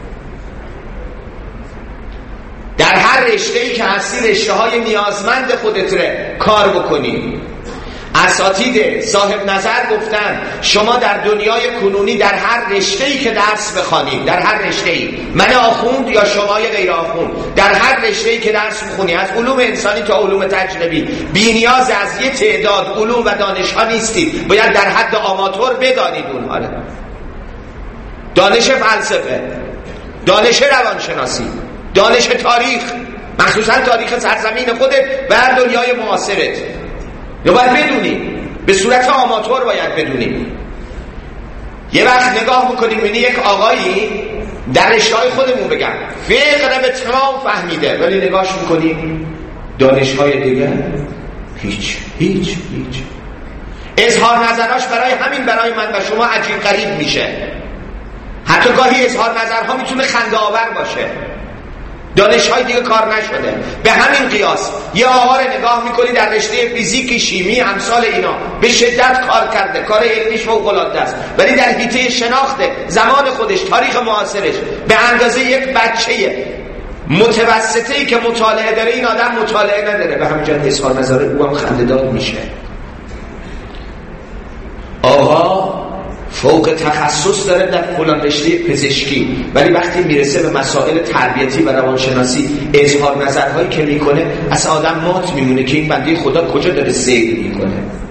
در هر رشته‌ای که هستی رشته‌های نیازمند خودت رو کار بکنی. اساتید صاحب نظر گفتن شما در دنیای کنونی در هر رشته‌ای که درس بخوانید، در هر رشته‌ای، من آخوند یا شمای غیر آخوند، در هر رشته‌ای که درس بخونی، از علوم انسانی تا علوم تجربی، بی نیاز از یه تعداد علوم و دانش‌ها نیستید. باید در حد آماتور بدانید اونها رو. دانش فلسفه، دانش روانشناسی، دانش تاریخ، مخصوصا تاریخ سرزمین خودت و دنیای معاصرت. یا باید بدونی، به صورت آماتور باید بدونی. یه وقت نگاه میکنیم ببینی یک آقایی در رشته‌های خودمون بگم فقه به تمام فهمیده، ولی نگاهش میکنیم دانش‌های دیگه هیچ. اظهار نظراش برای من و شما عجیب غریب میشه. حتی گاهی اظهار نظرها میتونه خنده آور باشه. دانش‌های دیگه کار نشده. به همین قیاس یه آقا رو نگاه میکنی در رشته فیزیک، شیمی، امثال اینا به شدت کار کرده، کار علمیش فوق‌العاده است، ولی در حیطه شناخت زمان خودش، تاریخ معاصرش به اندازه یک بچه متوسطه‌ای که مطالعه داره این آدم مطالعه نداره. به همین جهت اظهار نظر او هم خنده‌دار میشه. آقا فوق تخصص داره در فلان رشته پزشکی، ولی وقتی میرسه به مسائل تربیتی و روانشناسی اظهار نظرهایی که میکنه اصلا آدم مات میمونه که این بنده خدا کجا داره سیر میکنه.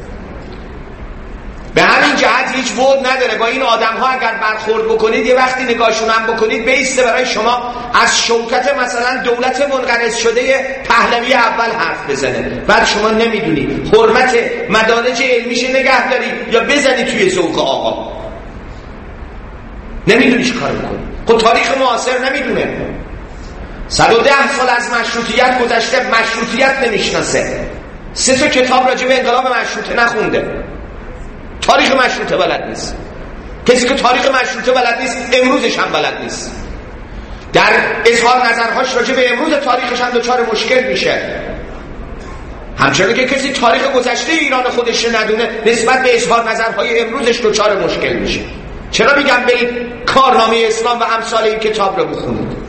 به همین جهت هیچ بود نداره با این آدم ها اگر برخورد بکنید، یه وقتی نگاهشون هم بکنید بیسته برای شما از شوکت مثلا دولت منقرض شده پهلوی اول حرف بزنه، بعد شما نمیدونی حرمت مدارج علمیش نگه داری یا بزنی توی ذوق آقا، نمیدونی چی کار بکنی. خب تاریخ معاصر نمیدونه، 110 سال از مشروطیت گذشته، مشروطیت نمیشناسه، 3 تا کتاب راجع به انقلاب مشروطه نخونده، تاریخ مشروطه بلد نیست. کسی که تاریخ مشروطه بلد نیست امروزش هم بلد نیست. در اظهار نظرهاش راجع به امروز تاریخش هم دچار مشکل میشه. همچنین که کسی تاریخ گذشته ایران خودش ندونه نسبت به اظهار نظرهای امروزش دچار مشکل میشه. چرا میگم برید کارنامه اسلام و امثال این کتاب رو بخونید؟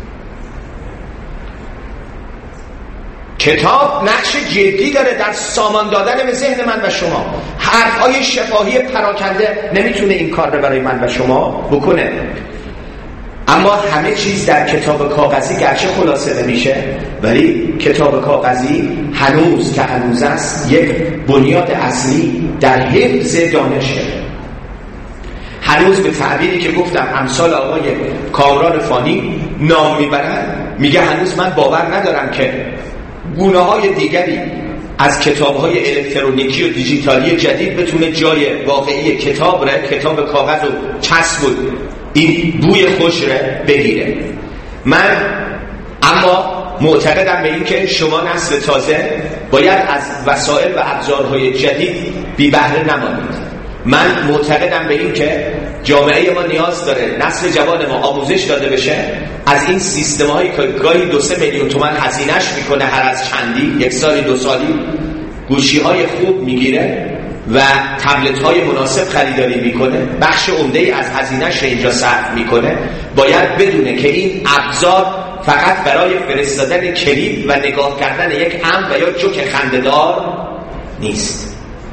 کتاب نقش جدی داره در سامان دادن به ذهن من و شما. حرفهای شفاهی پراکنده نمیتونه این کار رو برای من و شما بکنه. اما همه چیز در کتاب کاغذی گرچه خلاصه نمیشه، ولی کتاب کاغذی هنوز که هنوز است یک بنیاد اصلی در حفظ دانشه. هنوز به تعبیری که گفتم امثال آقای کامران فانی نام میبرن، میگه هنوز من باور ندارم که گونه‌های دیگری از کتاب‌های الکترونیکی و دیجیتالی جدید بتونه جای واقعی کتاب کاغذ و چسب و این بوی خوش رو بگیره. من اما معتقدم به این که شما نسل تازه باید از وسایل و ابزارهای جدید بی بهره نمانید. من معتقدم به این که جامعه ما نیاز داره نسل جوان ما آموزش داده بشه از این سیستم‌هایی که گاهی 2-3 میلیون تومان هزینه‌اش میکنه هر از چندی، 1 سالی 2 سالی گوشی‌های خوب میگیره و تبلت‌های مناسب خریداری میکنه، بخش عمده‌ای از هزینه‌اش اینجا صرف میکنه. باید بدونه که این ابزار فقط برای فرستادن کلید و نگاه کردن یک امر و یا جوک خنده‌دار نیست.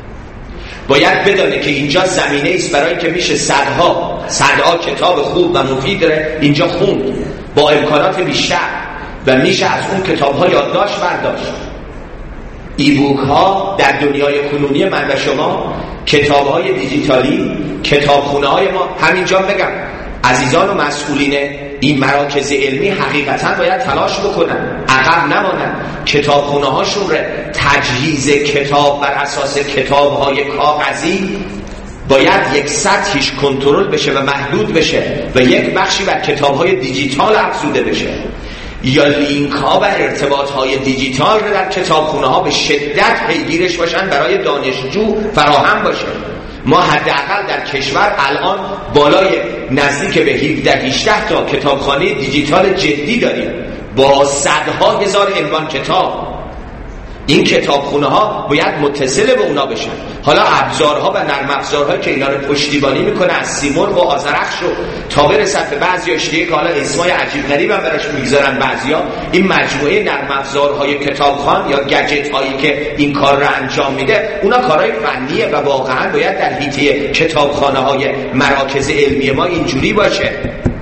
باید بدونه که اینجا زمینه است برای که میشه صدها کتاب خوب و مفید اینجا خوند با امکانات بیشتر و میشه از اون کتاب‌ها یادداشت برداشت. ایبوک ها در دنیای کنونی من و شما، کتاب‌های دیجیتالی، کتابخونه‌های ما. همینجا بگم عزیزان و مسئولین این مراکز علمی حقیقتاً باید تلاش بکنن، عقب نمانن، کتابخونه‌هاشون رو تجهیز کتاب بر اساس کتاب‌های کاغذی باید یک سطحش کنترل بشه و محدود بشه و یک بخشی بر کتاب‌های دیجیتال افزوده بشه، یا لینک ها و ارتباط های دیجیتال رو در کتابخونه‌ها به شدت پیگیرش باشن، برای دانشجو فراهم باشه. ما حداقل در کشور الان بالای نزدیک به 17-18 تا کتابخانه دیجیتال جدی داریم با صدها هزار عنوان کتاب. این کتابخونه ها باید متصل به اونا بشن. حالا ابزارها و نرم افزارهایی که اینا رو پشتیبانی میکنه از سیمرغ و آذرخش و تا برسه به بعضیاش دیگه که حالا اسمای عجیب غریب هم براش میگذارن بعضیا، این مجموعه نرم افزارهای کتابخوان یا گجت هایی که این کار رو انجام میده، اونا کارهای فنیه و واقعا باید در حیطه کتابخانه های مراکز علمی ما اینجوری باشه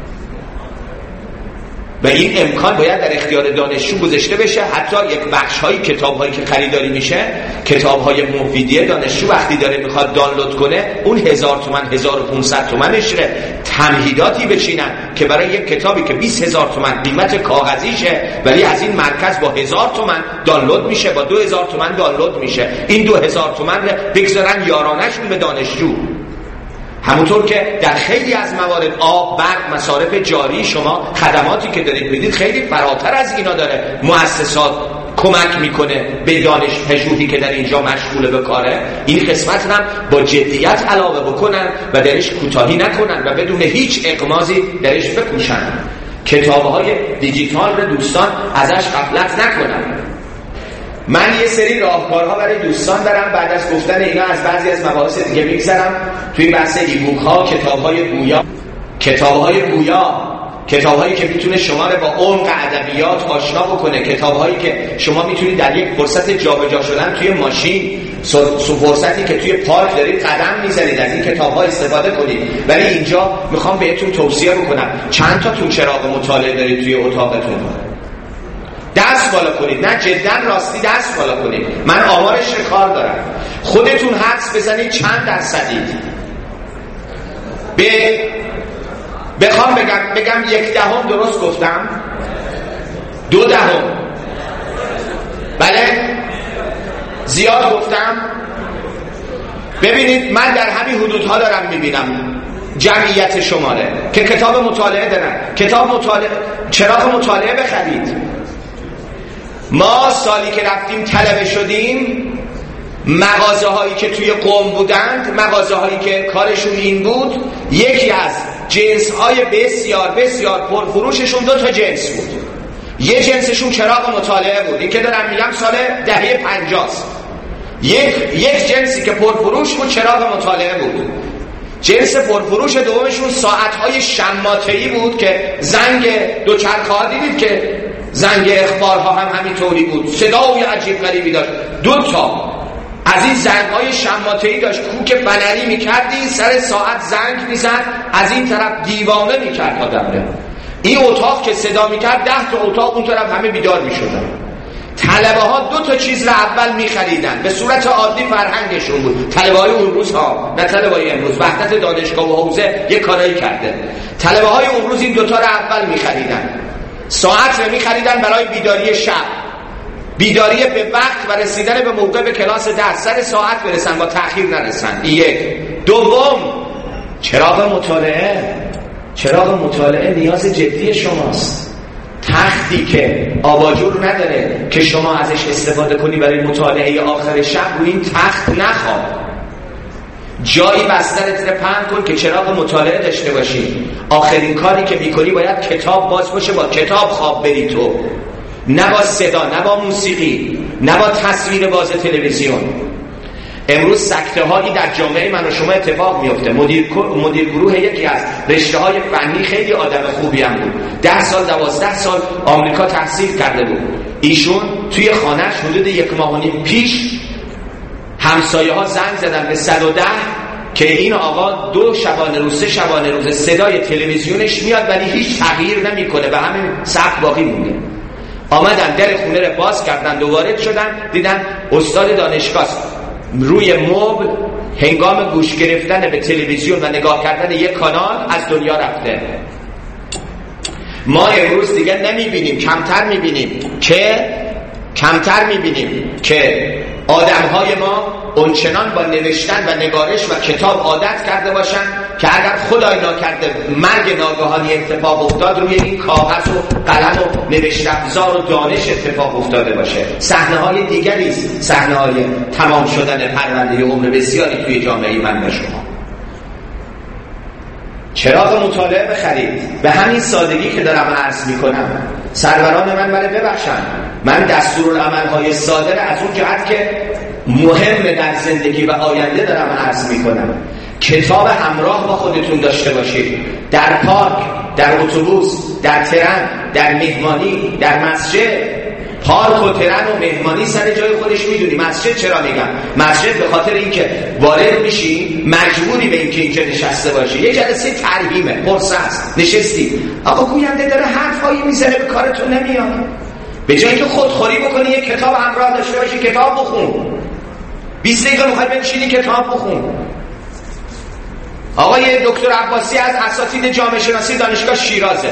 و این امکان باید در اختیار دانشجو گذاشته بشه. حتی یک بخش های کتاب هایی که خریداری میشه، کتاب های مفیدیه، دانشجو وقتی داره میخواد دانلود کنه اون 1000 تومان 1500 تومانش ره تمهیداتی بچینن که برای یک کتابی که 20000 تومان قیمت کاغذیشه ولی از این مرکز با 1000 تومان دانلود میشه، با 2000 تومان دانلود میشه، این 2000 تومان رو بگذارن یارانشون به دانشجو. همونطور که در خیلی از موارد آب، برق، مصارف جاری شما خدماتی که دارید میدید خیلی فراتر از اینا داره. مؤسسات کمک میکنه به دانش پژوهی که در اینجا مشغول به کاره، این قسمت هم با جدیت علاوه بکنن و درش کوتاهی نکنن و بدون هیچ اغماضی درش بکوشن. کتاب‌های دیجیتال رو دوستان ازش غفلت نکنن. من یه سری راهکارها برای دوستان دارم بعد از گفتن اینا از بعضی از مباحث دیگه میگذرم. توی بحث ایبوک ها، کتاب‌هایی که میتونه شما رو با عمق ادبیات آشنا بکنه، کتاب‌هایی که شما میتونید در یک فرصت جابجا شدن توی ماشین، فرصتی که توی پارک دارید قدم میزنید، از این کتاب‌ها استفاده کنید. ولی اینجا میخوام بهتون توصیه بکنم چند تا تون چراغ مطالعه دارید توی اتاقتون، دست بالا کنید. نه جدا راستی دست بالا کنید. من آمارش کار دارم. خودتون حدس بزنید چند درصدید. بخوام بگم 1/10 درست گفتم؟ 2/10 بله؟ زیاد گفتم؟ ببینید من در همین حدودها دارم میبینم جمعیت شماره که کتاب مطالعه دارن. چراغ مطالعه بخرید. ما سالی که رفتیم طلبه شدیم، مغازه هایی که توی قم بودند، مغازه هایی که کارشون این بود، یکی از جنس های بسیار بسیار پرفروششون 2 تا جنس بود. یه جنسشون چراغ مطالعه بود، این که دارم میگم سال دهه 50. یک جنسی که پرفروش بود چراغ مطالعه بود. جنس پرفروش دومشون ساعت های شماته‌ای بود که زنگ دوچرخه ها دیدید که زنگ اخبارها هم همینطوری بود، صدای عجیب غریبی داشت. 2 تا از این زنگ‌های شماته‌ای داشت، کوک فنری می‌کردی سر ساعت زنگ می‌زد، از این طرف دیوانه می‌کرد آدم رو. این اتاق که صدا می‌کرد 10 تا اتاق اون طرف همه بیدار می‌شدن. طلبه‌ها 2 تا چیز رو اول می‌خریدن، به صورت عادی فرهنگشون بود. طلبه‌های اون روزها، نه طلبه‌های امروز، وحدت دانشگاه و حوزه یک کارایی کرده. طلبه‌های اون روز این 2 تا رو اول می‌خریدن. ساعت رو می‌خریدن برای بیداری شب، بیداری به وقت و رسیدن به موقع به کلاس درس، سر ساعت برسن با تأخیر نرسن. یک. دوم، چراغ مطالعه نیاز جدی شماست. تختی که آباجور نداره که شما ازش استفاده کنی برای مطالعه آخر شب، روی این تخت نخواب. جایی بسترت رو پهن کن که چراغ مطالعه داشته باشی. آخرین کاری که میکنی باید کتاب باز باشه، با کتاب خواب بری تو، نه با صدا، نه با موسیقی، نه با تصویر باز تلویزیون. امروز سکته هایی در جامعه من و شما اتفاق میفته. مدیر گروه یکی از رشته های فنی خیلی آدم خوبی هم بود، 10 سال 12 سال آمریکا تحصیل کرده بود. ایشون توی خانهش حدود 1 ماه و نیم پیش همسایه ها زنگ زدن به 110 که این آقا 2 شبانه روز 3 شبانه روز صدای تلویزیونش میاد ولی هیچ تغییر نمیکنه و همین سقف باقی مونده. آمدن در خونه رو باز کردن، دوباره شدن دیدن استاد دانشگاه روی مبل هنگام گوش گرفتن به تلویزیون و نگاه کردن یک کانال از دنیا رفته. ما امروز دیگه نمیبینیم، کمتر میبینیم که آدمهای ما اونچنان با نوشتن و نگارش و کتاب عادت کرده باشن که اگر خدای ناکرده مرگ ناگهانی اتفاق افتاد، روی این کاغذ و قلم و نوشت افزار و دانش اتفاق افتاده باشه. صحنه‌های دیگری است، صحنه‌های تمام شدن پرونده عمر بسیاری توی جامعه من و شما. چراغ مطالعه بخرید. به همین سادگی که دارم عرض میکنم، سروران من ببخشن، من دستورالعمل‌های صادر از اون جهت که مهم در زندگی و آینده دارم عرض میکنم. کتاب همراه با خودتون داشته باشید، در پارک، در اتوبوس، در ترن، در مهمانی، در مسجد. پارک و ترن و مهمانی سر جای خودش میدونی. مسجد چرا میگم؟ مسجد به خاطر اینکه وارد میشی مجبوری به اینکه اینجا نشسته باشی. یه جلسه ترحیمه، پرسه است، نشستی، آقا گوینده داره حرفایی میزنه، به کارتون نمیاد. به جای اینکه خودخوری بکنی یک کتاب همراه داشته باشی، کتاب بخون. 20 دقیقه میخوای بنشینی کتاب بخون. آقای دکتر عباسی از اساتید جامعه شناسی دانشگاه شیرازه.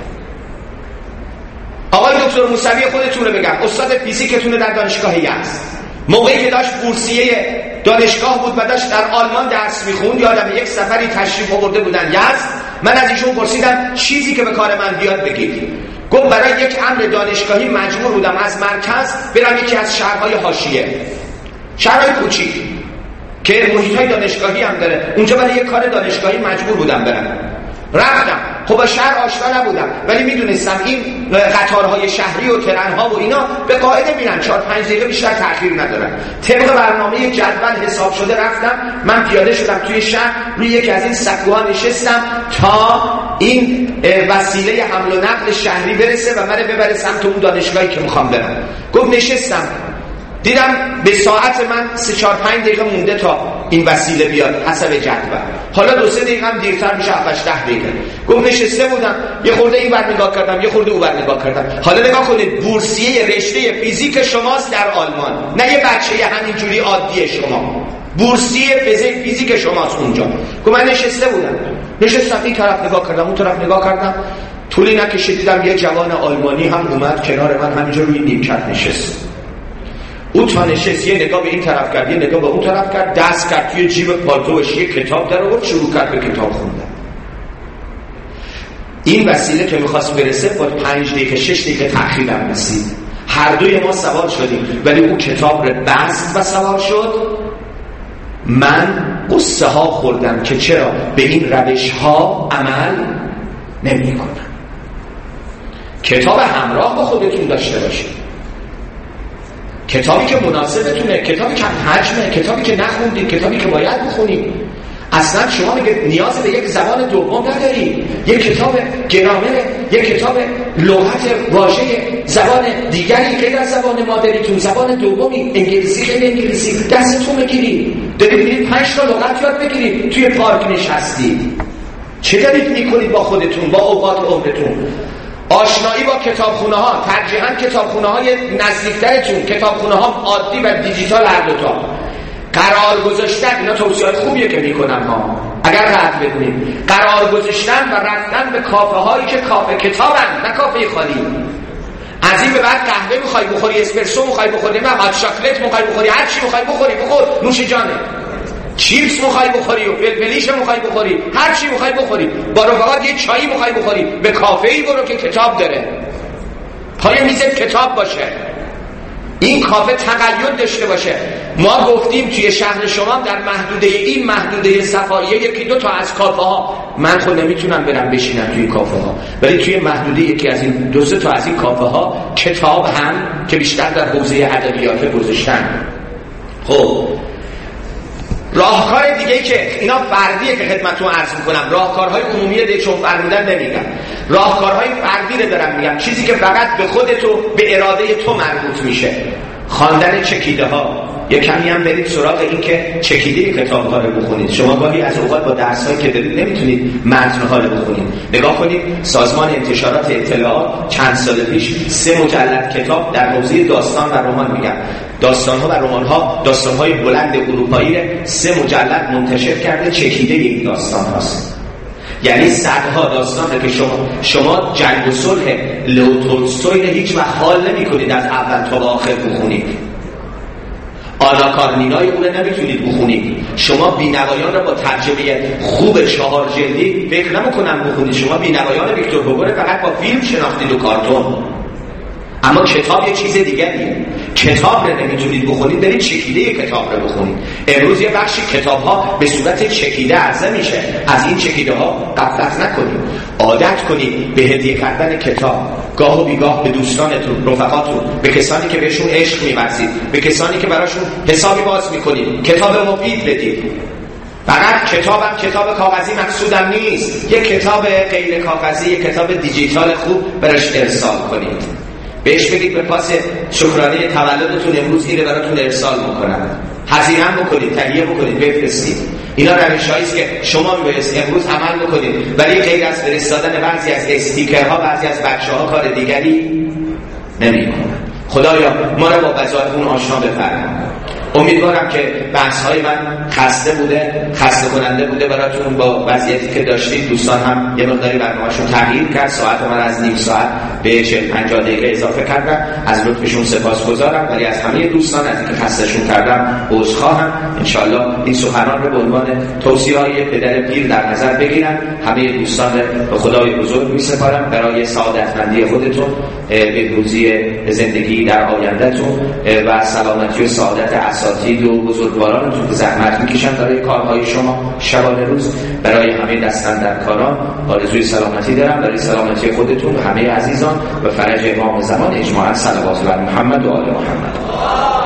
آقای دکتر موسوی خودتون رو بگم، استاد فیزیکتون در دانشگاه یزد، موقعی که داشت بورسیه دانشگاه بود و داشت در آلمان درس میخوند، یادم یک سفری تشریف آورده بودن یزد، من از ایشون پرسیدم چیزی که به کار من بیاد بگید. گفت برای یک امر دانشگاهی مجبور بودم از مرکز برم یکی از شهرهای حاشیه، شهرهای کوچیک که محیط‌های دانشگاهی هم داره، اونجا برای یک کار دانشگاهی مجبور بودم برم. رفتم، خب با شهر آشنا نبودم، ولی میدونستم این قطارهای شهری و ترن‌ها و اینا به قاعده میرن 4-5 دقیقه بیشتر تأخیر ندارن. طبق برنامه جدول حساب شده رفتم، من پیاده شدم توی شهر، روی یکی از این سکوها نشستم تا این وسیله حمل و نقل شهری برسه و من ببره سمت اون دانشگاهی که میخوام برم. گفت نشستم، دیدم به ساعت من 3-4-5 دقیقه مونده تا این وسیله بیاد حسب جدول. حالا 2-3 دقیقه هم دیرتر میشه، 7-10 دقیقه. گفت نشسته بودم، یه خورده این ور نگاه کردم، یه خورده اون ور نگاه کردم. حالا نگاه کنید، بورسیه رشته فیزیک شماست در آلمان، نه یه بچه همینجوری عادی شما، بورسیه فیزیک شماست اونجا. گفت من نشسته بودم، نشستم این طرف نگاه کردم، اون طرف نگاه کردم، طولی نکشید دیدم یه جوان آلمانی هم اومد کنار من، همینجا روی نیمکت نشست. او تا نشست یه نگاه به این طرف کرد، یه نگاه به اون طرف کرد، دست کرد توی جیب پالتوش یه کتاب در آورد، شروع کرد به کتاب خوندن. این وسیله که می‌خواست برسه با 5 دقیقه 6 دقیقه تأخیرم رسید. هر دوی ما سوار شدیم، ولی او کتاب رو بست و سوار شد. من قصه ها خوردم که چرا به این روش ها عمل نمی‌کنم. کتاب همراه با خودتون داشته باشید، کتابی که مناسبتونه، کتابی که حجمه، کتابی که نخوندید، کتابی که باید بخونید. اصلا شما میگه نیاز به یک زبان دوم نداری، یک کتاب گرامر، یک کتاب لغت واژه زبان دیگری غیر از زبان مادریتون، زبان دومی انگلیسی، خیلی انگلیسی دستتون بگیرید، دارید میرید 5 تا لغت یاد بگیرید، توی پارک نشستید. چه دارید میکنید با خودتون، با اوقات عمرتون؟ آشنایی با کتابخونه ها، ترجیحاً کتابخونه های نزدیکترتون، کتابخونه ها عادی و دیجیتال هر دوتا. قرار گذاشتن، اینا توصیه‌های خوبیه که میکنم ها، اگر قدر بدونید، قرار گذاشتن و رفتن به کافه هایی که کافه کتابن، نه کافه خالی. از این به بعد قهوه میخوای بخوری، اسپرسو میخوای بخوری، نه هات شکلات میخوای بخوری، هر چی میخوای بخوری بخور، نوش جانه. چیپس میخوای بخوری و فلفلیش میخوای بخوری، هر چی میخوای بخوری، با رفقات یه چایی میخوای بخوری، به کافه‌ای برو که کتاب داره، پای میزت کتاب باشه، این کافه تقید داشته باشه. ما گفتیم توی شهر شما در محدوده این محدوده صفاییه 1-2 تا از کافه ها، من خود نمیتونم برم بشینم توی کافه ها، ولی توی محدوده یکی از این 2-3 تا از این کافه ها کتاب هم که بیشتر در حوزه ادبیات گذاشتن. خب راهکار دیگه ای که اینا فردیه که خدمتتون عرض میکنم، راهکارهای عمومی دیگه چون فرمودن نمیگم، راهکارهای فردی رو دارم میگم، چیزی که فقط به خودت و به اراده تو مربوط میشه. خواندن چکیده ها، یه کمی هم برید سراغ این که چکیده کتاب ها رو بخونید. شما گاهی از اوقات با درس هایی که دارید نمیتونید متن ها رو بخونید. نگاه کنید سازمان انتشارات اطلاعات چند سال پیش 3 مجلد کتاب در حوزه داستان و رمان، میگم داستان ها و رمان ها، داستان های بلند اروپایی 3 مجلد منتشر کرده، چکیده این داستان هاست. یعنی صدها داستان که شما جنگ و صلح لئو تولستوی هیچ وقت حال نمی‌کنید از اول تا آخر بخونید. آنا کارنینای اون نمیتونید بخونید. شما بی‌نوایان رو با ترجمه خوب 4 جلدی فکر نمی‌کنم بخونید. شما بی‌نوایان ویکتور هوگو رو فقط با فیلم شناختید و کارتون. اما کتاب یه چیز دیگریه. کتاب رو نمیتونید بخونید، برید چکیده کتاب رو بخونید. امروز یه بخشی کتاب ها به صورت چکیده عرضه میشه، از این چکیده ها غفلت نکنید. عادت کنید به هدیه کردن کتاب، گاه و بیگاه به دوستانتون، رفقاتون، به کسانی که بهشون عشق می‌ورزید، به کسانی که براشون حسابی باز میکنید، کتاب مفید بدید. فقط کتابم کتاب کاغذی مقصودم نیست، یک کتاب غیر کاغذی، یک کتاب دیجیتال خوب براش ارسال کنید. بهش بگید به پاس شکرانه تولدتون امروز اینو براتون ارسال میکنم، هزینه هم بکنید، تهیه بکنید، بفرستید. اینا روش‌هایی است که شما می‌بایست امروز عمل بکنید، ولی غیر از فرستادن بعضی از استیکرها بعضی از بچه‌ها کار دیگری نمی‌کنن. خدایا ما رو با وظایف اون آشنا بفرما. امیدوارم که بحث‌های من خسته کننده بوده براتون. با وضعیتی که داشتید دوستان هم یه مقداری برنامه‌شون تغییر کرد، ساعت من از نیم ساعت به 40-50 دقیقه اضافه کردم، از لطفشون سپاسگزارم، ولی از همه دوستان از اینکه خسته‌شون کردم عذرخواهم. ان شاءالله این سخنان رو به عنوان توصیه‌های پدر پیر در نظر بگیرن. همه دوستان به خدای بزرگ می‌سپارم برای سعادتمندی خودتون، بهروزی زندگی در آینده‌تون و سلامتی و سعادت اساتید و بزرگوارانتون که زحمت میکشن برای کارهای شما شبانه روز. برای همه دستاندرکاران آرزوی سلامتی دارم، برای سلامتی خودتون و همه عزیزان و فرج امام زمان اجماعاً. صلوات بر محمد و آل محمد.